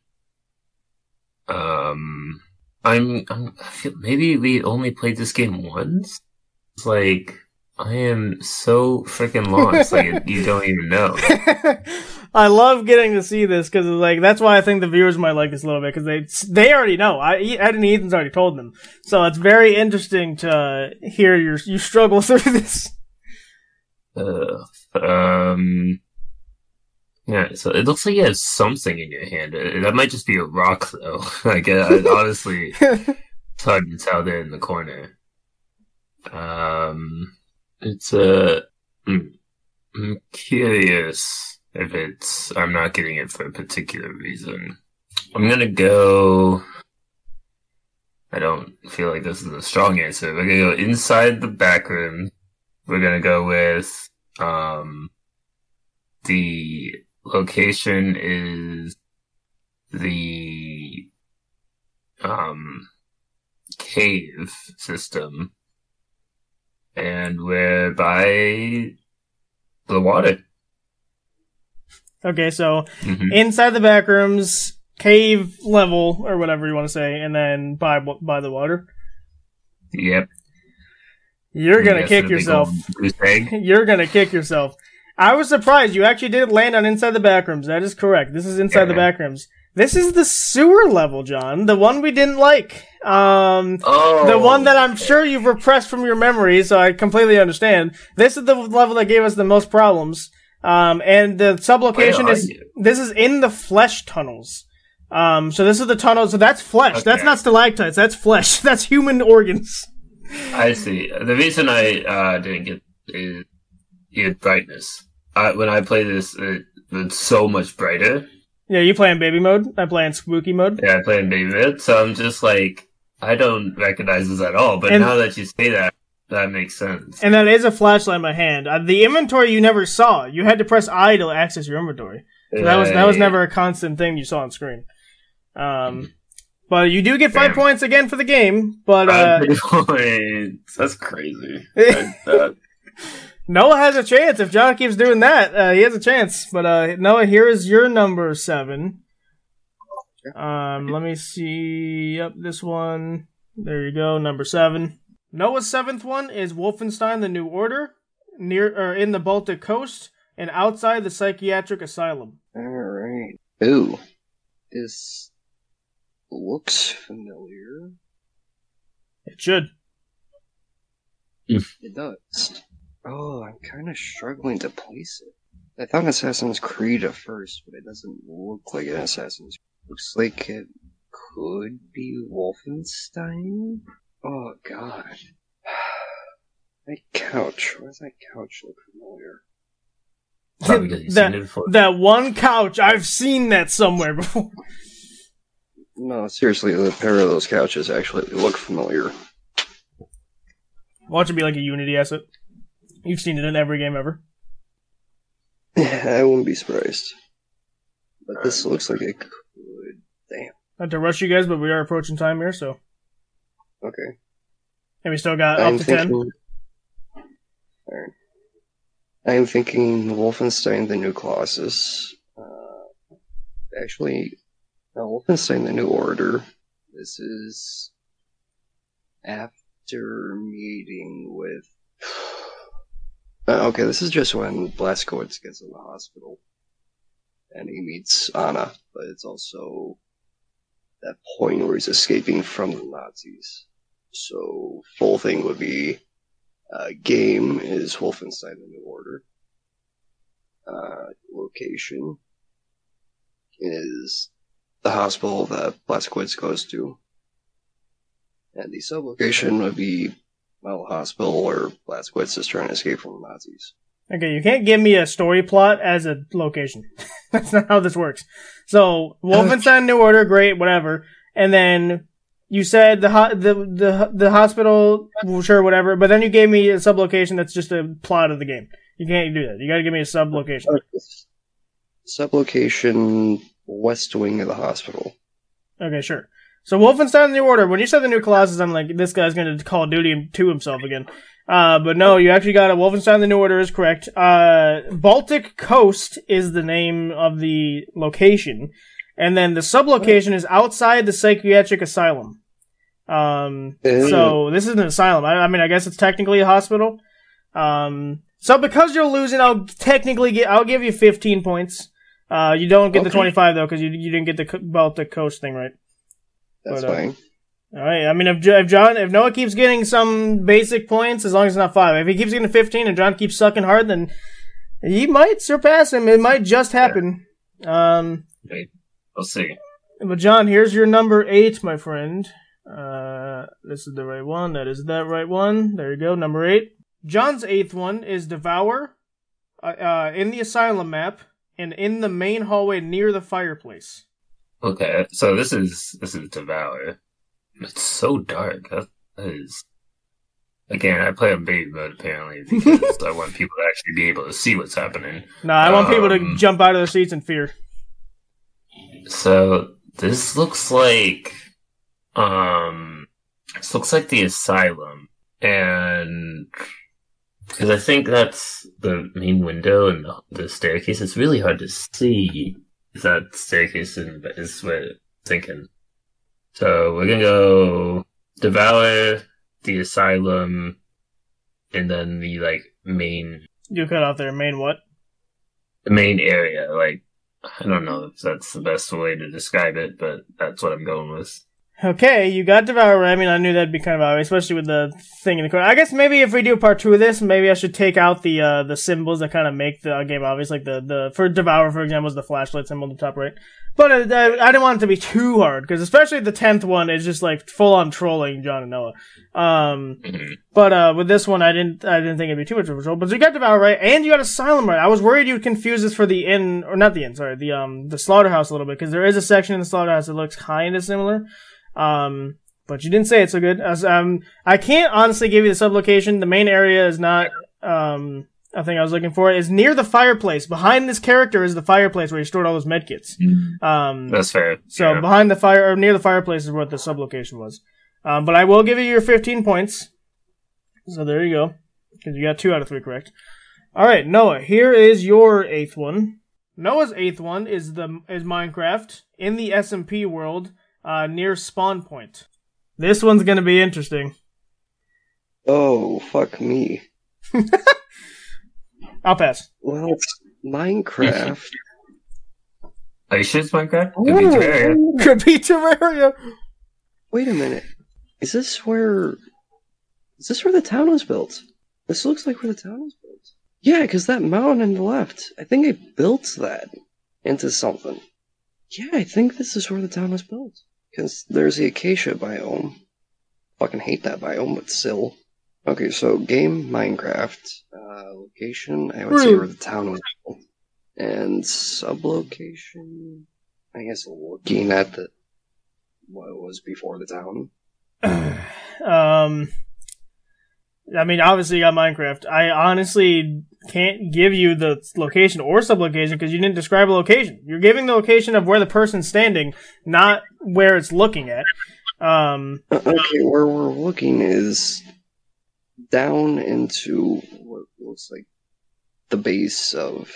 I feel maybe we only played this game once. It's like, I am so freaking lost. Like, you don't even know. I love getting to see this because, like, that's why I think the viewers might like this a little bit because they already know. Ed and Ethan's already told them, so it's very interesting to hear you struggle through this. Yeah, so it looks like you have something in your hand. That might just be a rock, though. Like, honestly, it's hard to tell there in the corner. It's I'm curious if I'm not getting it for a particular reason. I'm gonna go, I don't feel like this is a strong answer. We're gonna go inside the back room. We're gonna go with, the location is the, cave system. And we're by the water. Okay, so inside the back rooms, cave level, or whatever you want to say, and then by the water. Yep. You're gonna kick yourself. You're gonna kick yourself. I was surprised you actually did land on inside the back rooms. That is correct. This is inside the back rooms. This is the sewer level, John. The one we didn't like. The one that I'm sure you've repressed from your memory, so I completely understand. This is the level that gave us the most problems. And the sublocation this is in the flesh tunnels. So this is the tunnel, so that's flesh. Okay. That's not stalactites, that's flesh. That's human organs. I see. The reason I didn't get is brightness. When I play this, it's so much brighter. Yeah, you play in baby mode? I play in spooky mode? Yeah, I play in baby mode, so I'm just like, I don't recognize this at all, but now that you say that, That makes sense. And that is a flashlight in my hand. The inventory you never saw. You had to press I to access your inventory. So that was never a constant thing you saw on screen. But you do get 5 points again for the game. But 5 points. That's crazy. Noah has a chance if John keeps doing that. He has a chance. But Noah, here is your number 7. Let me see. Yep, this one. There you go, number 7. Noah's 7th one is Wolfenstein: The New Order, in the Baltic coast and outside the psychiatric asylum. Alright. Ooh. This looks familiar. It should. It does. Oh, I'm kind of struggling to place it. I thought Assassin's Creed at first, but it doesn't look like an Assassin's Creed. Looks like it could be Wolfenstein? Oh, God. That couch. Why does that couch look familiar? Probably because you've seen it before. That one couch, I've seen that somewhere before. No, seriously, the pair of those couches actually look familiar. Watch it be like a Unity asset. You've seen it in every game ever. I wouldn't be surprised. But this looks like it could. Damn. Not to rush you guys, but we are approaching time here, so. Okay. And we still got up to 10. Alright. I'm thinking Wolfenstein: The New Colossus. Actually, Wolfenstein: The New Order. This is after meeting with... okay, this is just when Blazkowicz gets in the hospital. And he meets Anna, but it's also that point where he's escaping from the Nazis. So, full thing would be, game is Wolfenstein: The New Order. Location is the hospital that Blazkowicz goes to. And the sub-location would be Model Hospital, where Blazkowicz is trying to escape from the Nazis. Okay, you can't give me a story plot as a location. That's not how this works. So, Wolfenstein: New Order, great, whatever. And then you said the hospital, sure, whatever. But then you gave me a sub-location that's just a plot of the game. You can't do that. You gotta give me a sub-location. Sub-location, west wing of the hospital. Okay, sure. So, Wolfenstein: New Order, when you said the new Colossus, I'm like, this guy's gonna Call of Duty to himself again. But no, you actually got it. Wolfenstein: The New Order is correct. Baltic Coast is the name of the location. And then the sub-location is outside the psychiatric asylum. So this is an asylum. I mean, I guess it's technically a hospital. So because you're losing, I'll give you 15 points. You don't get the 25 though, because you didn't get the Baltic Coast thing right. That's fine. All right. I mean, if Noah keeps getting some basic points, as long as it's not 5. If he keeps getting 15 and John keeps sucking hard, then he might surpass him. It might just happen. We'll see. But John, here's your number 8, my friend. This is the right one. That is that right one. There you go, number 8. John's 8th one is Devour, in the asylum map, and in the main hallway near the fireplace. Okay, so this is Devour. It's so dark. That is... Again, I play on baby mode, apparently, because I want people to actually be able to see what's happening. No, I want people to jump out of their seats in fear. So, this looks like... This looks like the asylum, and... Because I think that's the main window and the staircase. It's really hard to see that staircase is what I'm thinking. So we're gonna go Devour, the asylum, and then the main. You cut off there. Main what? The main area. I don't know if that's the best way to describe it, but that's what I'm going with. Okay, you got Devour. I mean, I knew that'd be kind of obvious, especially with the thing in the corner. I guess maybe if we do part 2 of this, maybe I should take out the symbols that kind of make the game obvious. Like for Devour, for example, is the flashlight symbol in the top right. But I didn't want it to be too hard, because especially the 10th one is just full on trolling John and Noah. But with this one, I didn't think it'd be too much of a troll. But you got Devour right, and you got Asylum right. I was worried you'd confuse this for the inn, or not the inn, sorry, the slaughterhouse a little bit, because there is a section in the slaughterhouse that looks kind of similar. but you didn't say it so good. I can't honestly give you the sublocation. The main area is not, I think I was looking for it, is near the fireplace. Behind this character is the fireplace where you stored all those medkits. That's fair. So behind the fire, or near the fireplace is what the sublocation was. But I will give you your 15 points. So there you go. Because you got 2 out of 3 correct. Alright, Noah, here is your 8th one. Noah's 8th one is Minecraft in the SMP world, near Spawn Point. This one's gonna be interesting. Oh, fuck me. I'll pass. Well, it's Minecraft. Are you sure it's Minecraft? Could be Terraria. Could be Terraria. Wait a minute. Is this where the town was built? This looks like where the town was built. Yeah, because that mountain on the left, I think I built that into something. Yeah, I think this is where the town was built. Because there's the acacia biome. Fucking hate that biome, but still. Okay, so game Minecraft. Location, I would say where the town was built. And sublocation, I guess looking at what it was before the town. I mean, obviously you got Minecraft. I honestly can't give you the location or sublocation because you didn't describe a location. You're giving the location of where the person's standing, not where it's looking at. Okay, where we're looking is down into what looks like the base of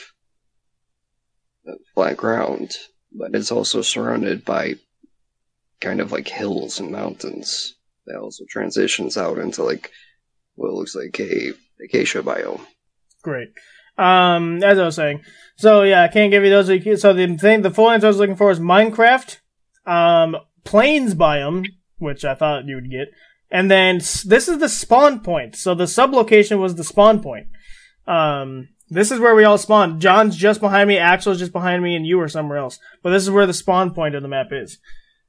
flat ground, but it's also surrounded by kind of like hills and mountains. That also transitions out into like what looks like a acacia biome. Great. As I was saying, so yeah, I can't give you those. So the full answer I was looking for is Minecraft, plains biome, which I thought you would get, and then this is the spawn point. So the sublocation was the spawn point. This is where we all spawn. John's just behind me, Axel's just behind me, and you are somewhere else. But this is where the spawn point of the map is.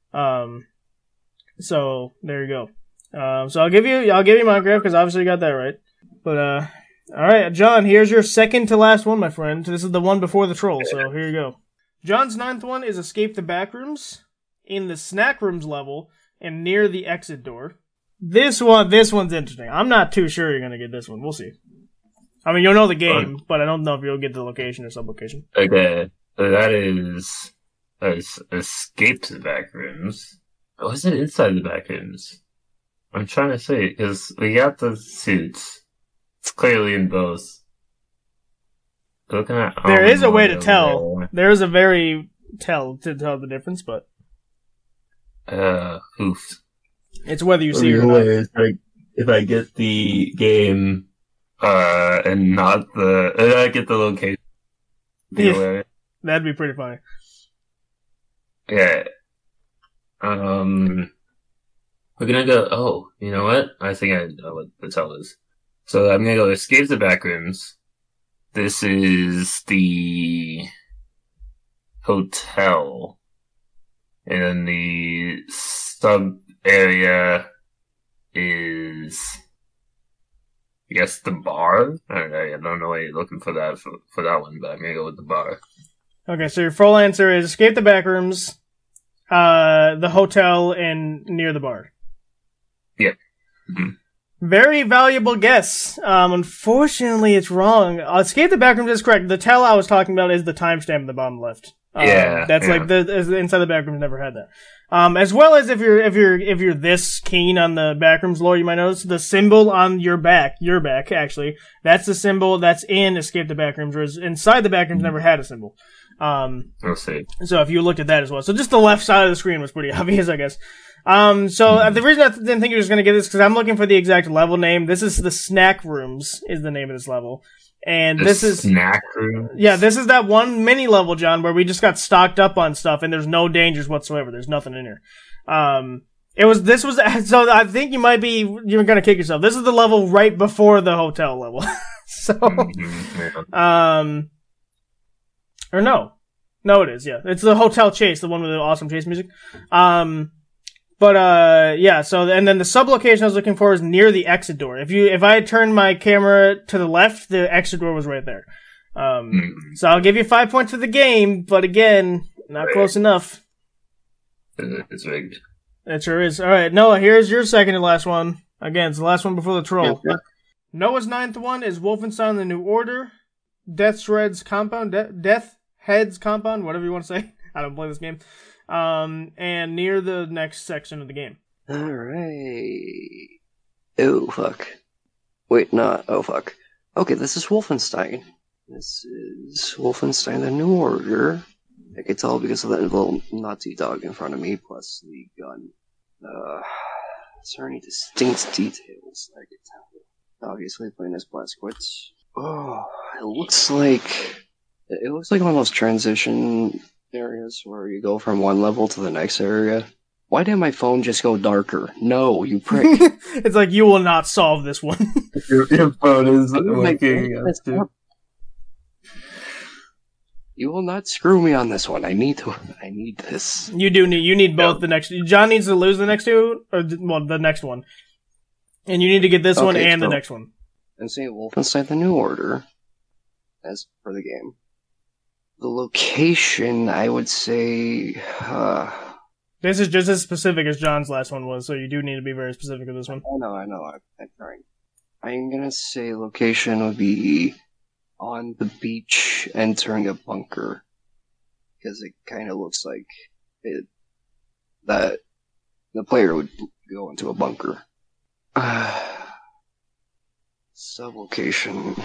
So there you go. So I'll give you Minecraft because obviously you got that right. But all right, John, here's your second to last one, my friend. This is the one before the troll. So here you go. John's 9th one is Escape the Backrooms in the snack rooms level and near the exit door. This one's interesting. I'm not too sure you're gonna get this one. We'll see. I mean, you'll know the game, but I don't know if you'll get the location or sublocation. Okay, so that is Escape to the Backrooms. Or is it inside the Backrooms? I'm trying to say, because we got the suits. It's clearly in both. Looking at there is a way to tell. There is a very to tell the difference, but oof. It's whether you see it or not. Like, if I get the game, and not I get the location. Yeah, that'd be pretty funny. Yeah. We're gonna go, oh, you know what? I think I know what the tell is. So I'm gonna go Escape the Backrooms. This is the hotel. And then the sub area is, I guess, the bar? I don't know why you're looking for that for that one, but I'm gonna go with the bar. Okay, so your full answer is Escape the Backrooms, the hotel, and near the bar. Yep. Mm-hmm. Very valuable guess. Unfortunately, it's wrong. Escape the Backrooms is correct. The tell I was talking about is the timestamp in the bottom left. That's like the inside the Backrooms never had that. As well as if you're this keen on the Backrooms lore, you might notice the symbol on your back actually, that's the symbol that's in Escape the Backrooms, whereas inside the Backrooms never had a symbol. We'll see. So if you looked at that as well. So just the left side of the screen was pretty obvious, I guess. The reason I didn't think you were going to get this because I'm looking for the exact level name. This is the Snack Rooms is the name of this level. And this is Snack Room. Yeah, this is that one mini level, John, where we just got stocked up on stuff and there's no dangers whatsoever. There's nothing in here. So I think you're gonna kick yourself. This is the level right before the hotel level. Or no, it is. Yeah, it's the Hotel Chase, the one with the awesome chase music. Yeah, so, and then the sublocation I was looking for is near the exit door. If I had turned my camera to the left, the exit door was right there. So I'll give you 5 points for the game, but again, not close enough. It's rigged. It sure is. All right, Noah, here's your second and last one. Again, it's the last one before the troll. Yeah. Noah's ninth one is Wolfenstein: The New Order, Death Head's Compound, whatever you want to say. I don't play this game. And near the next section of the game. Alright. Oh, fuck. Wait, not. Oh, fuck. Okay, this is Wolfenstein. This is Wolfenstein: The New Order. I can tell because of that little Nazi dog in front of me, plus the gun. Is there any distinct details I can tell? Obviously, playing as Blazkowicz. Oh, it looks like one of those transition areas where you go from one level to the next area. Why did my phone just go darker? No, you prick. It's like, you will not solve this one. Your phone is winking. You will not screw me on this one. I need this. You need both the next. John needs to lose the next two, or the next one. And you need to get this one and the next one. And say Wolfenstein: The New Order, as for the game. The location, I would say, This is just as specific as John's last one was, so you do need to be very specific with this one. I know. I'm trying. I'm gonna say location would be on the beach entering a bunker. Because it kind of looks like that the player would go into a bunker. Sublocation.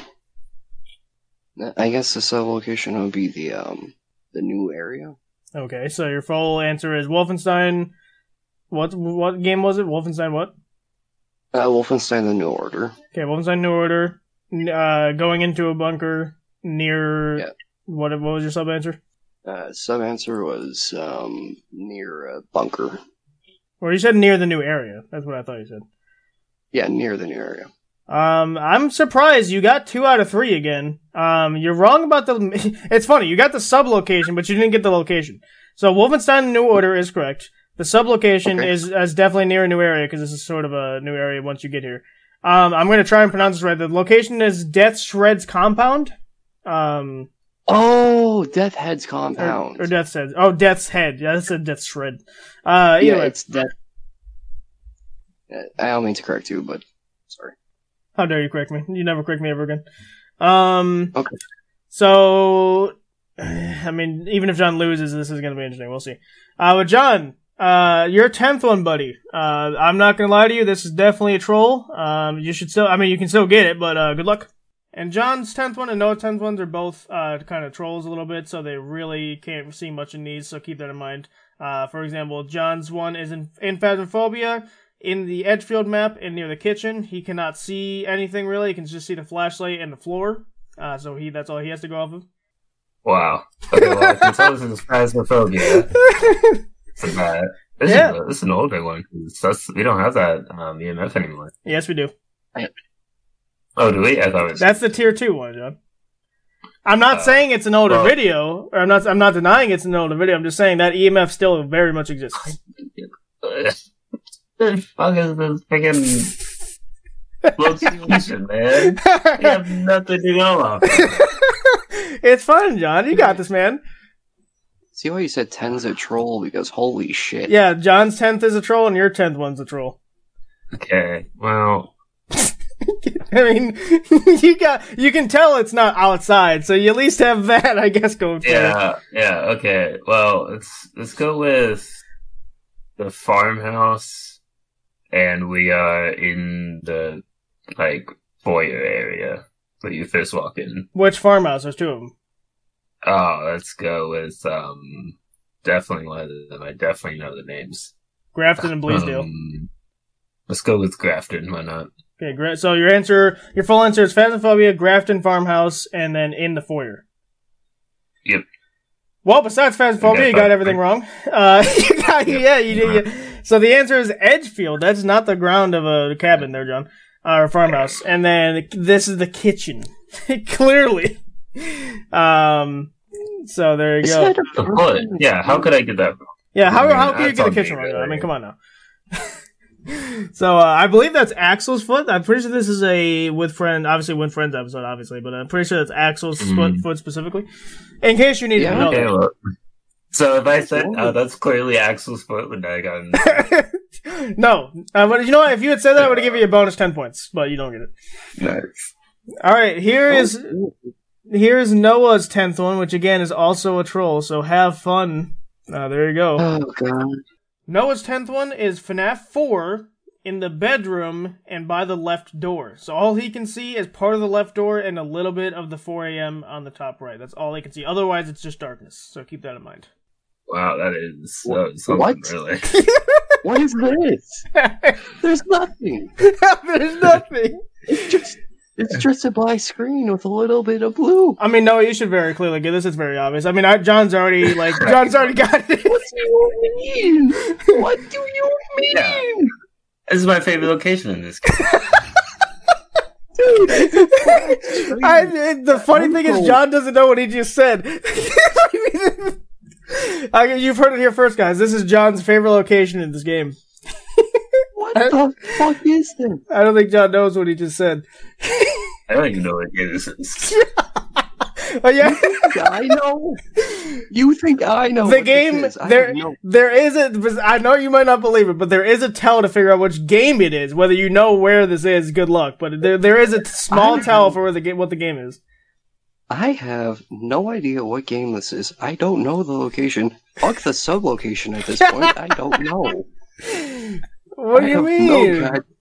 I guess the sublocation would be the new area. Okay, so your full answer is Wolfenstein. What game was it? Wolfenstein what? Wolfenstein: The New Order. Okay, Wolfenstein: New Order. Going into a bunker near. Yeah. What was your sub answer? Sub answer was near a bunker. Or you said near the new area. That's what I thought you said. Yeah, near the new area. I'm surprised you got 2 out of 3 again. You're wrong about the. It's funny, you got the sub-location, but you didn't get the location. So Wolfenstein: New Order is correct. The sub-location is definitely near a new area, because this is sort of a new area once you get here. I'm going to try and pronounce this right. The location is Death Head's Compound. Oh, Death Head's Compound. Or Death's Head. Oh, Death's Head. Yeah, that's a Death Shred. It's Death. I don't mean to correct you, but sorry. How dare you correct me? You never correct me ever again. Okay. So, I mean, even if John loses, this is going to be interesting. We'll see. But John, your 10th one, buddy. I'm not going to lie to you. This is definitely a troll. You should still, you can still get it, but good luck. And John's 10th one and Noah's 10th ones are both kind of trolls a little bit, so they really can't see much in these, so keep that in mind. For example, John's one is in Phasmophobia. In the Edgefield map and near the kitchen, he cannot see anything really. He can just see the flashlight and the floor. So that's all he has to go off of. Wow. Okay, well, I can tell this is Phasmophobia. This is an older one. We don't have that EMF anymore. Yes, we do. Oh, do we? I thought it was... That's the tier 2 one, John. I'm not saying it's an older video, or I'm not denying it's an older video. I'm just saying that EMF still very much exists. The fuck is this freaking location, man? You have nothing to go off of. It's fun, John. You got this, man. See why you said 10's a troll? Because holy shit. Yeah, John's 10th is a troll, and your 10th one's a troll. Okay, well... I mean, you can tell it's not outside, so you at least have that, I guess, going for it. Yeah, okay. Well, let's go with the farmhouse. And we are in the, foyer area that you first walk in. Which farmhouse? There's 2 of them. Oh, let's go with, definitely one of them. I definitely know the names. Grafton and Bleasdale. Let's go with Grafton, why not? Okay, great. So your full answer is Phasmophobia, Grafton Farmhouse, and then in the foyer. Yep. Well, besides Phasmophobia, you got everything wrong. You did. So the answer is Edgefield. That's not the ground of a cabin there, John. Or farmhouse. And then this is the kitchen. Clearly. So there you go. Yeah, how could I get that wrong? Yeah, how could you get the kitchen wrong? I mean, come on now. So I believe that's Axel's foot. I'm pretty sure this is a with friends episode, obviously, but I'm pretty sure that's Axel's foot specifically. In case you need to know. So if I said, that's clearly Axel's foot, would I gotten... No. But you know what? If you had said that, I would have given you a bonus 10 points, but you don't get it. Nice. Alright, here's Noah's 10th one, which again is also a troll, so have fun. There you go. Oh, God. Noah's 10th one is FNAF 4 in the bedroom and by the left door. So all he can see is part of the left door and a little bit of the 4 a.m. on the top right. That's all he can see. Otherwise, it's just darkness. So keep that in mind. Wow, that is something, what? Really. What is this? There's nothing. There's nothing. It's just a black screen with a little bit of blue. I mean, no, you should very clearly get this. It's very obvious. I mean, John's already got it. What do you mean? What do you mean? Yeah. This is my favorite location in this game. Dude, it's a black screen. The funny thing is, John doesn't know what he just said. You've heard it here first, guys. This is John's favorite location in this game. What the fuck is this? I don't think John knows what he just said. I don't even know what it is. Oh yeah, I know. You think I know the what game? this is. There is a. I know you might not believe it, but there is a tell to figure out which game it is. Whether you know where this is, good luck. But there is a small tell for what the game is. I have no idea what game this is. I don't know the location. Fuck the sub-location at this point. I don't know. What do you mean?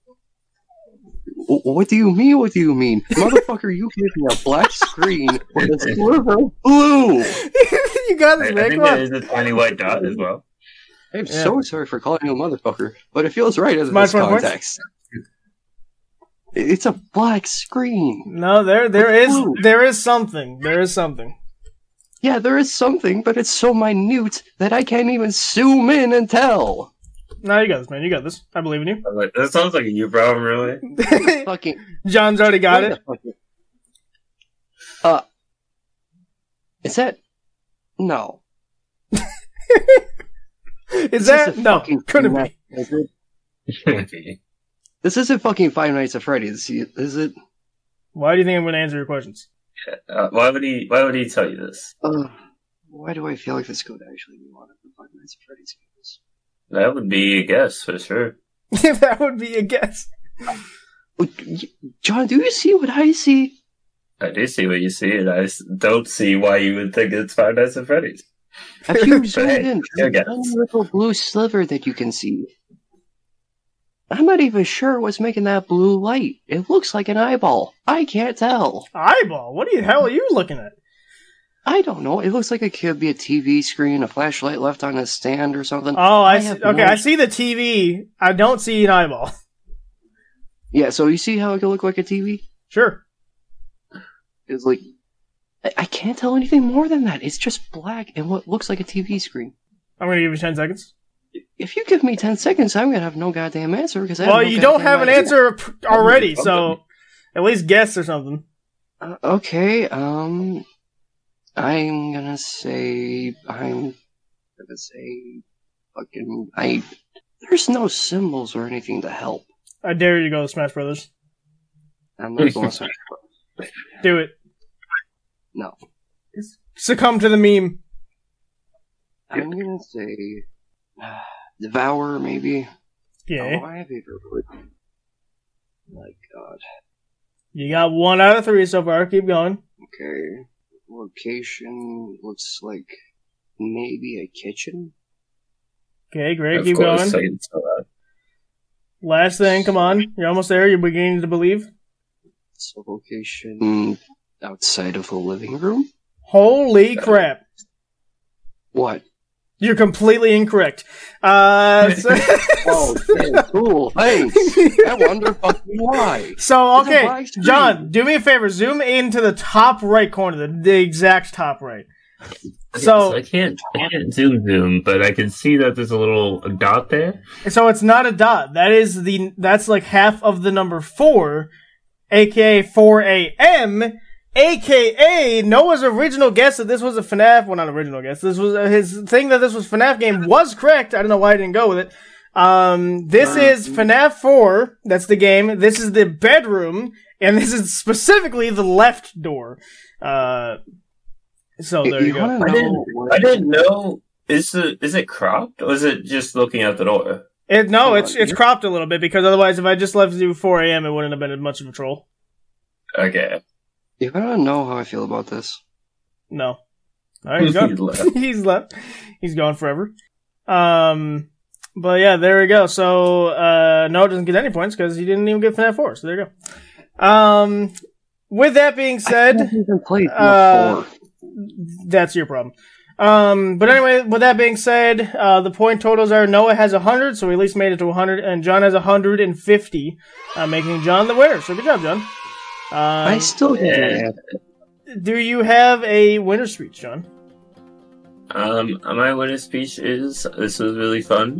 What do you mean? What do you mean? Motherfucker, you gave me a black screen with a sliver of blue! You got this, I man. think Come on. there is a tiny white dot as well. I'm so sorry for calling you a motherfucker, but it feels right in Minus this 1 point? context. It's a black screen. No, there is something. There is something. Yeah, there is something, but it's so minute that I can't even zoom in and tell. No, you got this, man. You got this. I believe in you. Like, that sounds like a you problem, really. Fucking. John's already got Wait it. Is that? No. Is that? No, couldn't be. Is it? This isn't fucking Five Nights at Freddy's, is it? Why do you think I'm going to answer your questions? Why would he tell you this? Why do I feel like this could actually be one of the Five Nights at Freddy's games? That would be a guess for sure. That would be a guess. John, do you see what I see? I do see what you see, and I don't see why you would think it's Five Nights at Freddy's. Have you zoomed in? Your There's guess. one little blue sliver that you can see. I'm not even sure what's making that blue light. It looks like an eyeball. I can't tell. Eyeball? What the hell are you looking at? I don't know. It looks like it could be a TV screen, a flashlight left on a stand or something. Oh, I see. have Okay, no- I see the TV. I don't see an eyeball. Yeah, so you see how it could look like a TV? Sure. It's like... I can't tell anything more than that. It's just black and what looks like a TV screen. I'm going to give you 10 seconds. If you give me 10 seconds, I'm going to have no goddamn answer because I Well, have no you don't goddamn have an idea. answer already, so at least guess or something. Okay, I'm gonna say fucking there's no symbols or anything to help. I dare you to go to Smash Brothers. I'm not going to Do it. No. Succumb to the meme. I'm gonna say Devour, maybe. Yeah. Oh, I have either wood. My God. You got 1 out of 3 so far. Keep going. Okay. Location looks like maybe a kitchen. Okay, great. Of Keep course, going. I can tell that. Last thing, come on. You're almost there. You're beginning to believe. So location outside of the living room? Holy crap. What? You're completely incorrect. Oh, okay, cool. Thanks. I wonder fucking why. So, It's a okay, black screen. John, do me a favor. Zoom into the top right corner, the exact top right. So I can't zoom, but I can see that there's a little dot there. So it's not a dot. That's like half of the number 4, aka 4 a.m., aka Noah's original guess that this was a FNAF. Well, not original guess. This was his thing that this was FNAF game was correct. I don't know why I didn't go with it. This is FNAF 4. That's the game. This is the bedroom, and this is specifically the left door. So there you go. I didn't know is it cropped or is it just looking out the door? It's cropped a little bit because otherwise, if I just left it to 4 a.m., it wouldn't have been much of a troll. Okay. You don't know how I feel about this. No. All right, he's gone. He's left. He's gone forever. But yeah, there we go. So Noah doesn't get any points because he didn't even get FNAF 4. So there you go. With that being said, I haven't even played FNAF 4. That's your problem. But anyway, with that being said, the point totals are Noah has 100, so he at least made it to 100, and John has 150, making John the winner. So good job, John. I still get Do you have a winner speech, John? My winner speech is, this was really fun.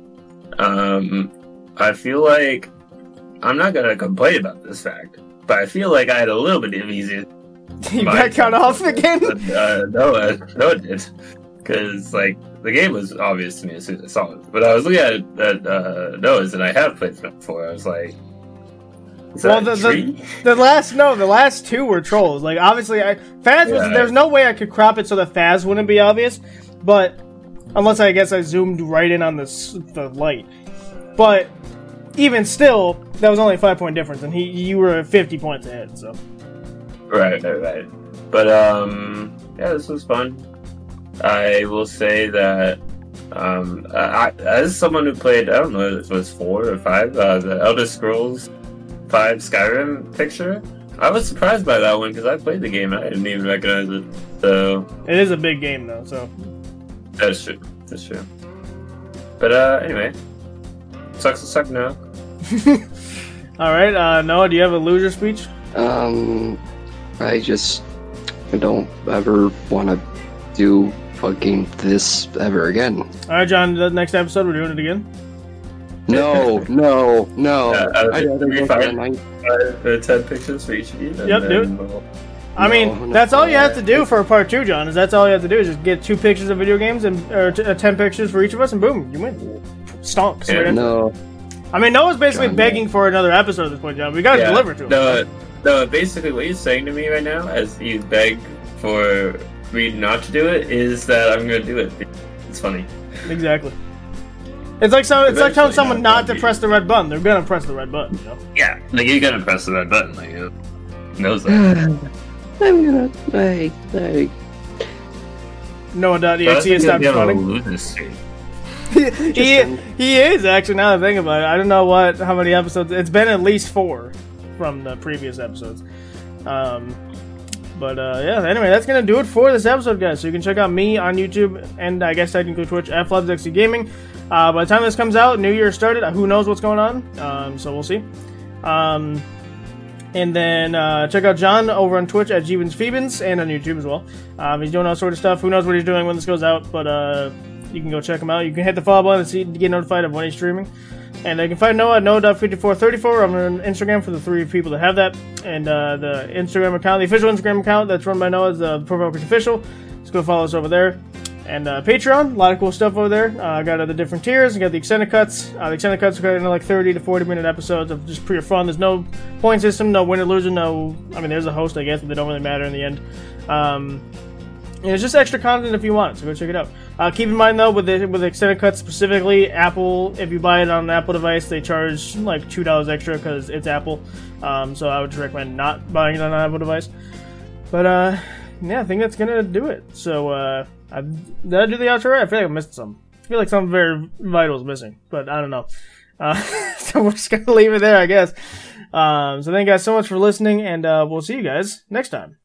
I feel like, I'm not gonna complain about this fact, but I feel like I had a little bit of easier. You got cut off again? But, no, it did. Because, like, the game was obvious to me as soon as I saw it. But I was looking at Noah's, and I have played FNAF before. I was like, is that a tree? The last two were trolls. Like, obviously, there's no way I could crop it so the Faz wouldn't be obvious. But, unless I guess I zoomed right in on the light. But, even still, that was only a 5-point difference, and you were 50 points ahead, so. Right. But, yeah, this was fun. I will say that, as someone who played, I don't know if it was 4 or 5, the Elder Scrolls 5 Skyrim picture, I was surprised by that one because I played the game and I didn't even recognize it, so. It is a big game, though, so. That's true. But, anyway. Sucks to suck now. Alright, Noah, do you have a loser speech? I don't ever want to do fucking this ever again. Alright, John, the next episode, we're doing it again? No. I'd rather go for 10 pictures for each of you. Yep, do it. I mean, that's all you have to do for part 2, John, is that's all you have to do is just get 2 pictures of video games, or 10 pictures for each of us, and boom, you win. Stonks. Yeah, no. I mean, Noah's basically begging for another episode at this point, John. We gotta deliver to him. No, basically what he's saying to me right now, as you beg for me not to do it, is that I'm gonna do it. It's funny. Exactly. It's like telling someone not to press the red button. They're gonna press the red button, you know? Yeah, like you're gonna press the red button, like who knows that. I'm gonna like Noah.exe is stopped running. He is actually, now that I think about it. I don't know how many episodes. It's been at least 4 from the previous episodes. But yeah, anyway, that's gonna do it for this episode, guys. So you can check out me on YouTube and I guess technically Twitch at FlubsXC Gaming. By the time this comes out, New Year started. Who knows what's going on? So we'll see. And then check out John over on Twitch at Jeebins and on YouTube as well. He's doing all sort of stuff. Who knows what he's doing when this goes out? But you can go check him out. You can hit the follow button to get notified of when he's streaming. And you can find Noah at Noah.5434. I'm on Instagram for the 3 people that have that. And the Instagram account, the official Instagram account that's run by Noah is the ProVokers Official. Just go follow us over there. And Patreon, a lot of cool stuff over there. I got the different tiers. I got the extended cuts. The extended cuts are like 30 to 40 minute episodes of just pure fun. There's no point system, no winner loser, there's a host, I guess, but they don't really matter in the end. And it's just extra content if you want it, so go check it out. Keep in mind, though, with the extended cuts specifically, Apple, if you buy it on an Apple device, they charge like $2 extra because it's Apple. So I would just recommend not buying it on an Apple device. But, yeah, I think that's going to do it. So, did I do the outro right? I feel like I missed some. I feel like something very vital is missing, but I don't know. So we're just going to leave it there, I guess. So thank you guys so much for listening, and we'll see you guys next time.